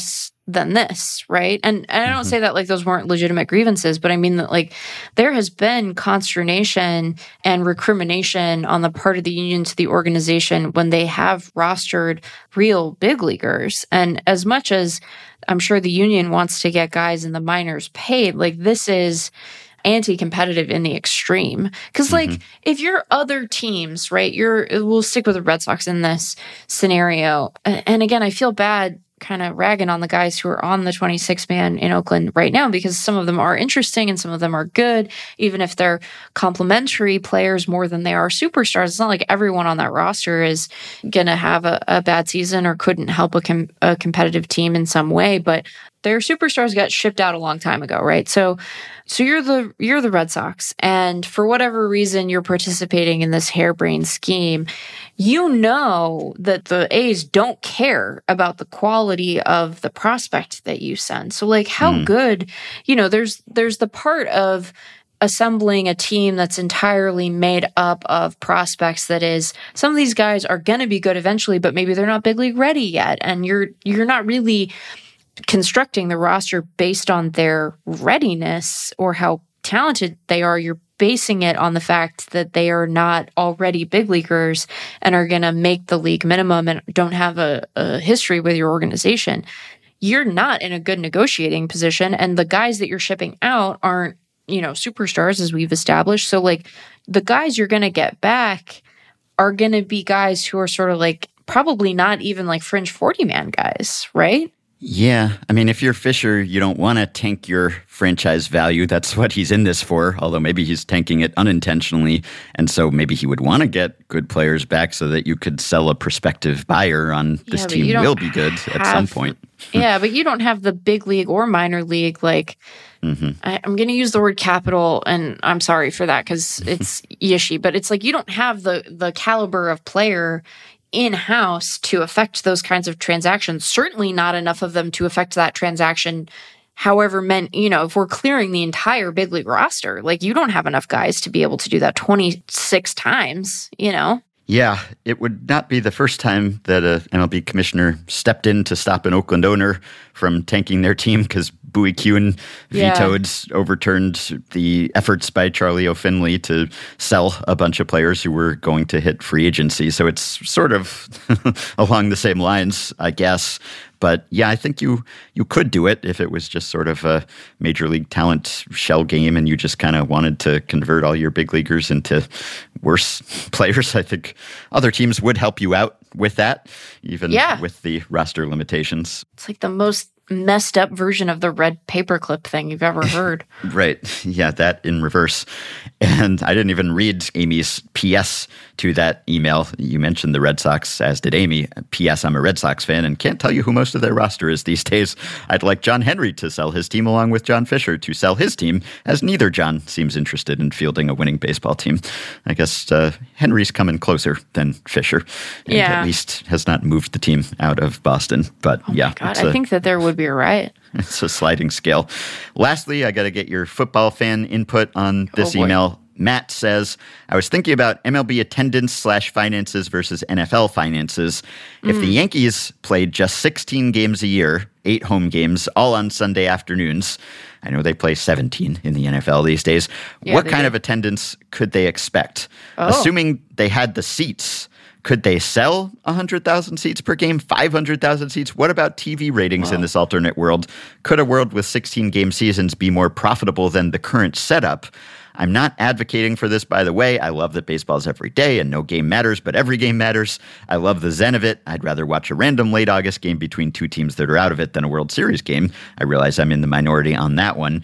than this, right? And, and I don't say that like those weren't legitimate grievances, but I mean that like there has been consternation and recrimination on the part of the union to the organization when they have rostered real big leaguers. And as much as I'm sure the union wants to get guys in the minors paid, like this is anti-competitive in the extreme. Because like mm-hmm. if your other teams, right, you're we'll stick with the Red Sox in this scenario. And again, I feel bad kind of ragging on the guys who are on the twenty-six man in Oakland right now because some of them are interesting and some of them are good, even if they're complementary players more than they are superstars. It's not like everyone on that roster is going to have a, a bad season or couldn't help a, com- a competitive team in some way, but their superstars got shipped out a long time ago, right? So so you're the you're the Red Sox, and for whatever reason you're participating in this harebrained scheme. You know that the A's don't care about the quality of the prospect that you send. So like how mm. good, you know, there's there's the part of assembling a team that's entirely made up of prospects that is some of these guys are going to be good eventually, but maybe they're not big league ready yet, and you're you're not really constructing the roster based on their readiness or how talented they are. You're basing it on the fact that they are not already big leaguers and are going to make the league minimum and don't have a, a history with your organization. You're not in a good negotiating position, and the guys that you're shipping out aren't, you know, superstars as we've established. So like the guys you're going to get back are going to be guys who are sort of like probably not even like fringe forty man guys, right? Yeah. I mean, if you're Fisher, you don't want to tank your franchise value. That's what he's in this for, although maybe he's tanking it unintentionally. And so maybe he would want to get good players back so that you could sell a prospective buyer on this yeah, team will be good have, at some point. Yeah, but you don't have the big league or minor league. Like, mm-hmm. I, I'm going to use the word capital, and I'm sorry for that because it's yishy, but it's like you don't have the the caliber of player in-house to affect those kinds of transactions. Certainly not enough of them to affect that transaction. However, meant, you know, if we're clearing the entire big league roster, like you don't have enough guys to be able to do that twenty-six times, you know? Yeah, it would not be the first time that a M L B commissioner stepped in to stop an Oakland owner from tanking their team because Bowie Kuhn yeah. vetoed, overturned the efforts by Charlie O'Finley to sell a bunch of players who were going to hit free agency. So it's sort of along the same lines, I guess. But yeah, I think you you could do it if it was just sort of a major league talent shell game and you just kind of wanted to convert all your big leaguers into worse players. I think other teams would help you out with that, even yeah. with the roster limitations. It's like the most messed up version of the red paperclip thing you've ever heard. Right. Yeah, that in reverse. And I didn't even read Amy's P S to that email. You mentioned the Red Sox, as did Amy. P S I'm a Red Sox fan and can't tell you who most of their roster is these days. I'd like John Henry to sell his team along with John Fisher to sell his team, as neither John seems interested in fielding a winning baseball team. I guess uh, Henry's coming closer than Fisher. And yeah. at least has not moved the team out of Boston. But oh yeah. God, I a, think that there would be a riot. It's a sliding scale. Lastly, I got to get your football fan input on this oh email. Matt says, I was thinking about M L B attendance slash finances versus N F L finances. If Mm. the Yankees played just sixteen games a year, eight home games, all on Sunday afternoons, I know they play seventeen in the N F L these days, Yeah, what they kind do. of attendance could they expect? Oh. Assuming they had the seats, could they sell one hundred thousand seats per game, five hundred thousand seats? What about T V ratings Wow. in this alternate world? Could a world with sixteen-game seasons be more profitable than the current setup? I'm not advocating for this, by the way. I love that baseball's every day and no game matters, but every game matters. I love the zen of it. I'd rather watch a random late August game between two teams that are out of it than a World Series game. I realize I'm in the minority on that one.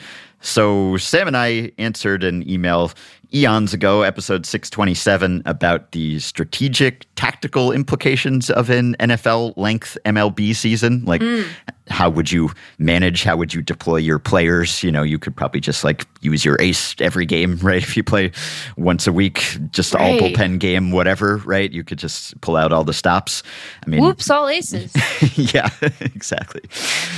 So Sam and I answered an email eons ago, episode six twenty-seven, about the strategic, tactical implications of an N F L-length M L B season. Like, mm. how would you manage? How would you deploy your players? You know, you could probably just, like, use your ace every game, right? If you play once a week, just right. all bullpen game, whatever, right? You could just pull out all the stops. I mean, whoops, all aces. yeah, exactly.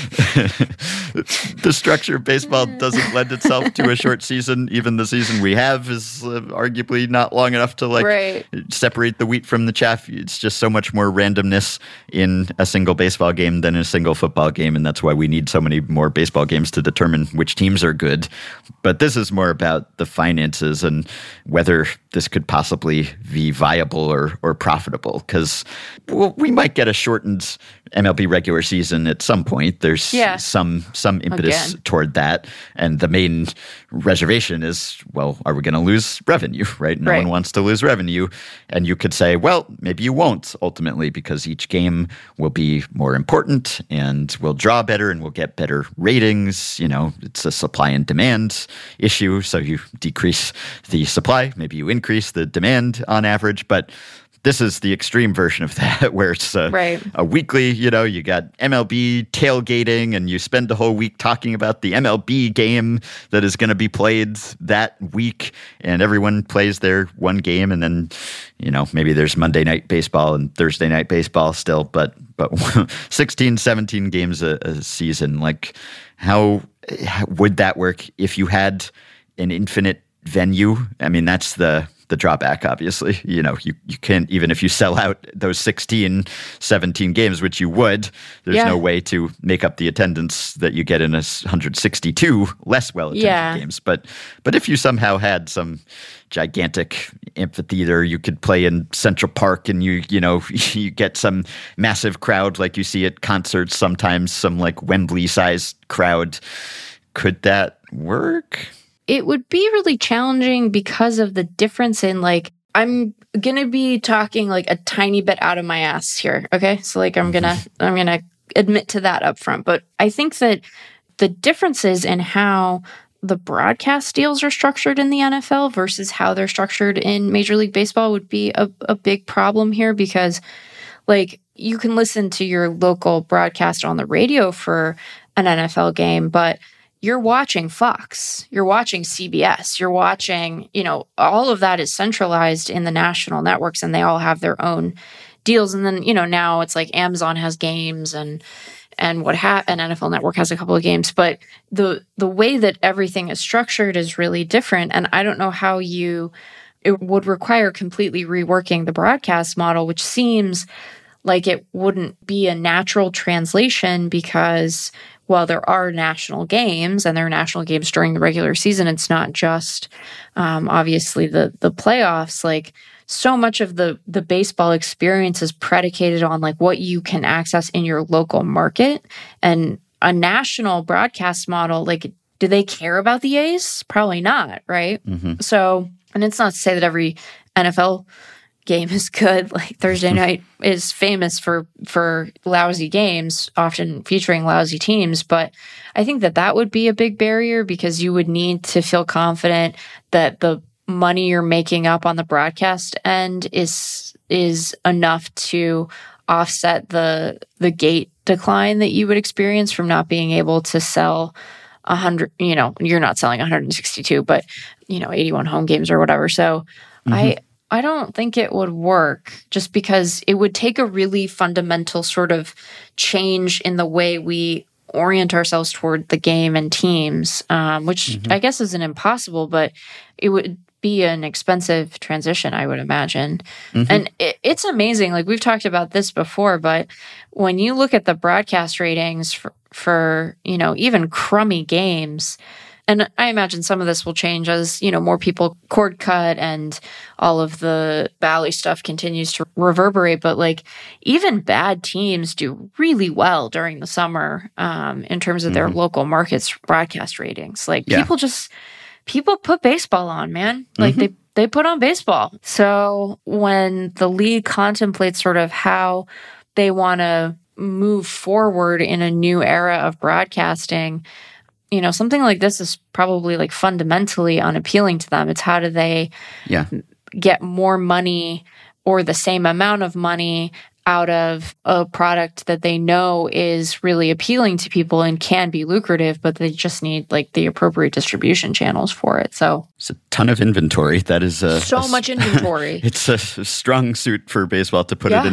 The structure of baseball doesn't lend itself to a short season. Even the season we have is uh, arguably not long enough to like Right. separate the wheat from the chaff. It's just so much more randomness in a single baseball game than in a single football game, and that's why we need so many more baseball games to determine which teams are good. But this is more about the finances and whether this could possibly be viable or or profitable, because well, we might get a shortened M L B regular season at some point. There's Yeah. some some impetus Again. toward that, and the main reservation is, well, are we going to lose revenue, right? No Right. one wants to lose revenue, and you could say, well, maybe you won't ultimately, because each game will be more important and will draw better and will get better ratings. You know, it's a supply and demand issue, so you decrease the supply, maybe you increase the demand on average, but this is the extreme version of that, where it's a, Right. a weekly, you know, you got M L B tailgating and you spend the whole week talking about the M L B game that is going to be played that week, and everyone plays their one game, and then, you know, maybe there's Monday night baseball and Thursday night baseball still, but but sixteen, seventeen games a, a season. Like, how, how would that work if you had an infinite venue? I mean, that's the the drawback, obviously. You know, you, you can't, even if you sell out those sixteen, seventeen games, which you would, there's Yeah. no way to make up the attendance that you get in a one hundred sixty-two less well-attended Yeah. games. But but if you somehow had some gigantic amphitheater, you could play in Central Park, and you you know you get some massive crowd like you see at concerts sometimes, some like Wembley-sized crowd. Could that work? It would be really challenging because of the difference in, like, I'm going to be talking like a tiny bit out of my ass here. Okay. So like, I'm going to, I'm going to admit to that up front, but I think that the differences in how the broadcast deals are structured in the N F L versus how they're structured in Major League Baseball would be a, a big problem here, because like, you can listen to your local broadcast on the radio for an N F L game, but you're watching Fox, you're watching C B S, you're watching, you know, all of that is centralized in the national networks, and they all have their own deals. And then, you know, now it's like Amazon has games, and and what ha- an N F L Network has a couple of games, but the the way that everything is structured is really different. And I don't know how you, it would require completely reworking the broadcast model, which seems like it wouldn't be a natural translation, because while there are national games, and there are national games during the regular season, it's not just um, obviously the the playoffs. Like, so much of the the baseball experience is predicated on like what you can access in your local market. And a national broadcast model, like, do they care about the A's? Probably not, right? Mm-hmm. So, and it's not to say that every N F L game is good. Like, Thursday night is famous for for lousy games, often featuring lousy teams. But I think that that would be a big barrier, because you would need to feel confident that the money you're making up on the broadcast end is is enough to offset the the gate decline that you would experience from not being able to sell a hundred. You know, you're not selling one hundred sixty-two, but you know, eighty-one home games or whatever. So mm-hmm. I. I don't think it would work, just because it would take a really fundamental sort of change in the way we orient ourselves toward the game and teams, um, which mm-hmm. I guess isn't impossible, but it would be an expensive transition, I would imagine. Mm-hmm. And it, it's amazing. Like, we've talked about this before, but when you look at the broadcast ratings for, for you know, even crummy games, and I imagine some of this will change as, you know, more people cord cut and all of the Bally stuff continues to reverberate. But like, even bad teams do really well during the summer um, in terms of their mm-hmm. local markets broadcast ratings. Like yeah. people just, people put baseball on, man. Like mm-hmm. they, they put on baseball. So when the league contemplates sort of how they want to move forward in a new era of broadcasting, you know, something like this is probably like fundamentally unappealing to them. It's how do they yeah. get more money or the same amount of money out of a product that they know is really appealing to people and can be lucrative, but they just need like the appropriate distribution channels for it. So it's a ton of inventory. That is a, so a, much inventory. It's a strong suit for baseball to put yeah. it in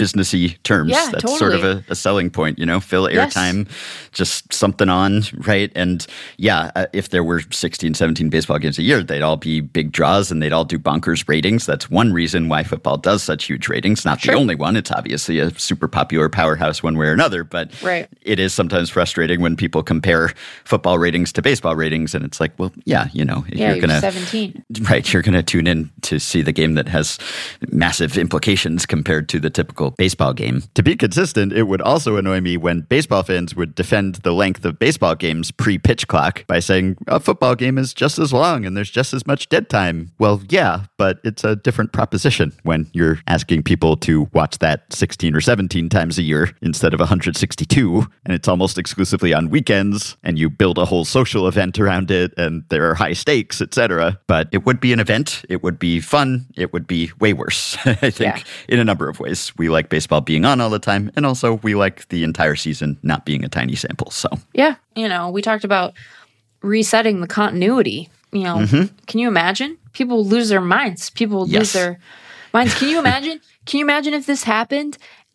businessy terms. Yeah, That's totally. sort of a, a selling point, you know, fill Yes. airtime, just something on, right? And yeah, uh, if there were sixteen, seventeen baseball games a year, they'd all be big draws and they'd all do bonkers ratings. That's one reason why football does such huge ratings. Not Sure. the only one. It's obviously a super popular powerhouse one way or another, but Right. it is sometimes frustrating when people compare football ratings to baseball ratings. And it's like, well, yeah, you know, if Yeah, you're you're going to, seventeen. right, you're going to tune in to see the game that has massive implications compared to the typical baseball game. To be consistent, it would also annoy me when baseball fans would defend the length of baseball games pre-pitch clock by saying a football game is just as long and there's just as much dead time. Well, yeah, but it's a different proposition when you're asking people to watch that sixteen or seventeen times a year instead of one hundred sixty-two, and it's almost exclusively on weekends, and you build a whole social event around it, and there are high stakes, et cetera. But it would be an event. It would be fun. It would be way worse, I think, Yeah. in a number of ways. We like baseball being on all the time, and also we like the entire season not being a tiny sample. So Yeah. You know, we talked about resetting the continuity. You know, can you imagine? People lose their minds. People Yes. lose their minds. Can you imagine? Can you imagine if this happened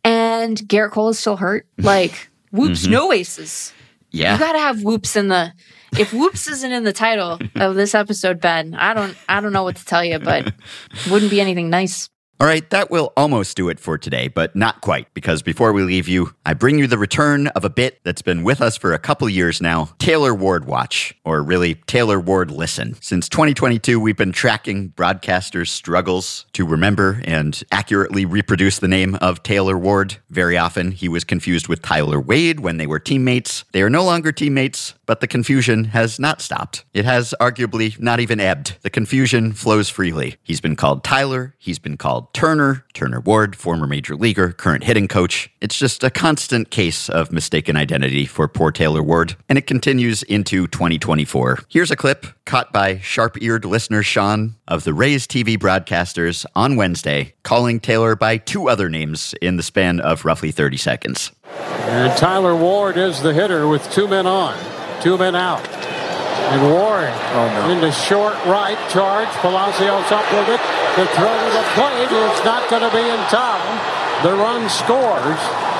and Garrett Cole is still hurt? Like, whoops, no aces. yeah. You gotta have whoops in the. If whoops isn't in the title of this episode, Ben, I don't, I don't know what to tell you, but wouldn't be anything nice. All right, that will almost do it for today, but not quite, because before we leave you, I bring you the return of a bit that's been with us for a couple years now, Taylor Ward Watch, or really Taylor Ward Listen. Since twenty twenty-two, we've been tracking broadcasters' struggles to remember and accurately reproduce the name of Taylor Ward. Very often, he was confused with Tyler Wade when they were teammates. They are no longer teammates, but the confusion has not stopped. It has arguably not even ebbed. The confusion flows freely. He's been called Tyler. He's been called Turner, Turner Ward, former major leaguer, current hitting coach. It's just a constant case of mistaken identity for poor Taylor Ward, and it continues into twenty twenty-four. Here's a clip caught by sharp-eared listener Sean of the Rays T V broadcasters on Wednesday, calling Taylor by two other names in the span of roughly thirty seconds. And Tyler Ward is the hitter with two men on, two men out. And Ward into short right, charge. Palacios up with it. The throw to the plate is not going to be in time. The run scores.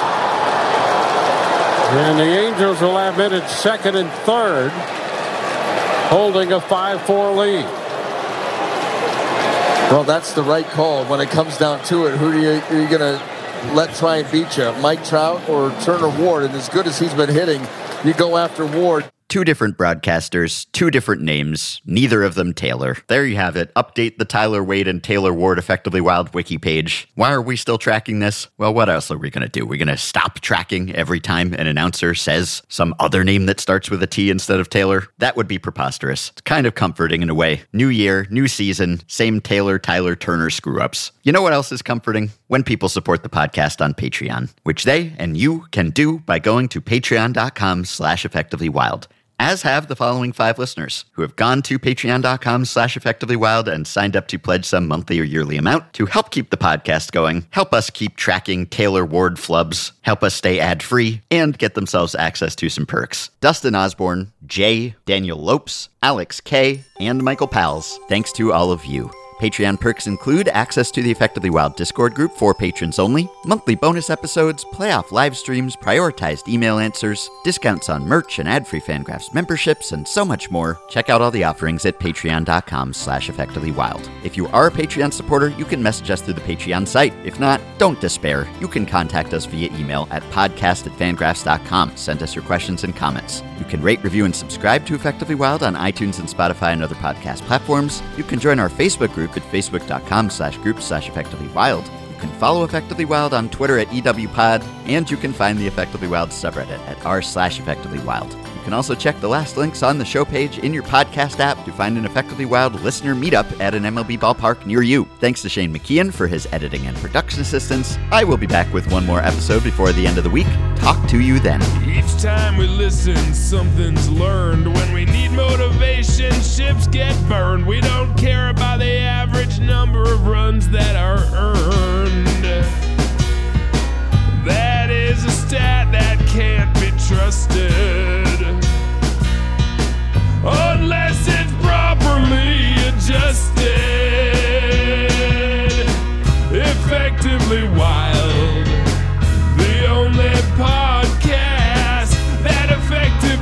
And the Angels will have men at second and third, holding a five four lead. Well, that's the right call when it comes down to it. Who do you, are you going to let try and beat you? Mike Trout or Turner Ward? And as good as he's been hitting, you go after Ward. Two different broadcasters, two different names, neither of them Taylor. There you have it. Update the Tyler Wade and Taylor Ward Effectively Wild wiki page. Why are we still tracking this? Well, what else are we going to do? We're going to stop tracking every time an announcer says some other name that starts with a T instead of Taylor? That would be preposterous. It's kind of comforting in a way. New year, new season, same Taylor, Tyler, Turner screw-ups. You know what else is comforting? When people support the podcast on Patreon, which they and you can do by going to patreon.com slash effectivelywild. As have the following five listeners who have gone to patreon.com slash effectivelywild and signed up to pledge some monthly or yearly amount to help keep the podcast going, help us keep tracking Taylor Ward flubs, help us stay ad-free, and get themselves access to some perks. Dustin Osborne, Jay, Daniel Lopes, Alex K, and Michael Pals. Thanks to all of you. Patreon perks include access to the Effectively Wild Discord group for patrons only, monthly bonus episodes, playoff live streams, prioritized email answers, discounts on merch and ad-free Fangraphs memberships, and so much more. Check out all the offerings at patreon.com slash effectivelywild. If you are a Patreon supporter, you can message us through the Patreon site. If not, don't despair. You can contact us via email at podcast at fangraphs dot com. Send us your questions and comments. You can rate, review, and subscribe to Effectively Wild on iTunes and Spotify and other podcast platforms. You can join our Facebook group at facebook.com slash group slash effectively wild. You can follow Effectively Wild on Twitter at E W Pod, and you can find the Effectively Wild subreddit at r slash effectively wild. You can also check the last links on the show page in your podcast app to find an Effectively Wild listener meetup at an M L B ballpark near you. Thanks to Shane McKeon for his editing and production assistance. I will be back with one more episode before the end of the week. Talk to you then. Each time we listen, something's learned. When we need motivation, ships get burned. We don't care about the average number of runs that are earned. That is a stat that can't be trusted unless it's properly adjusted. Effectively Wild.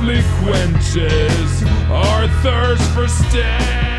simply quenches our thirst for staying.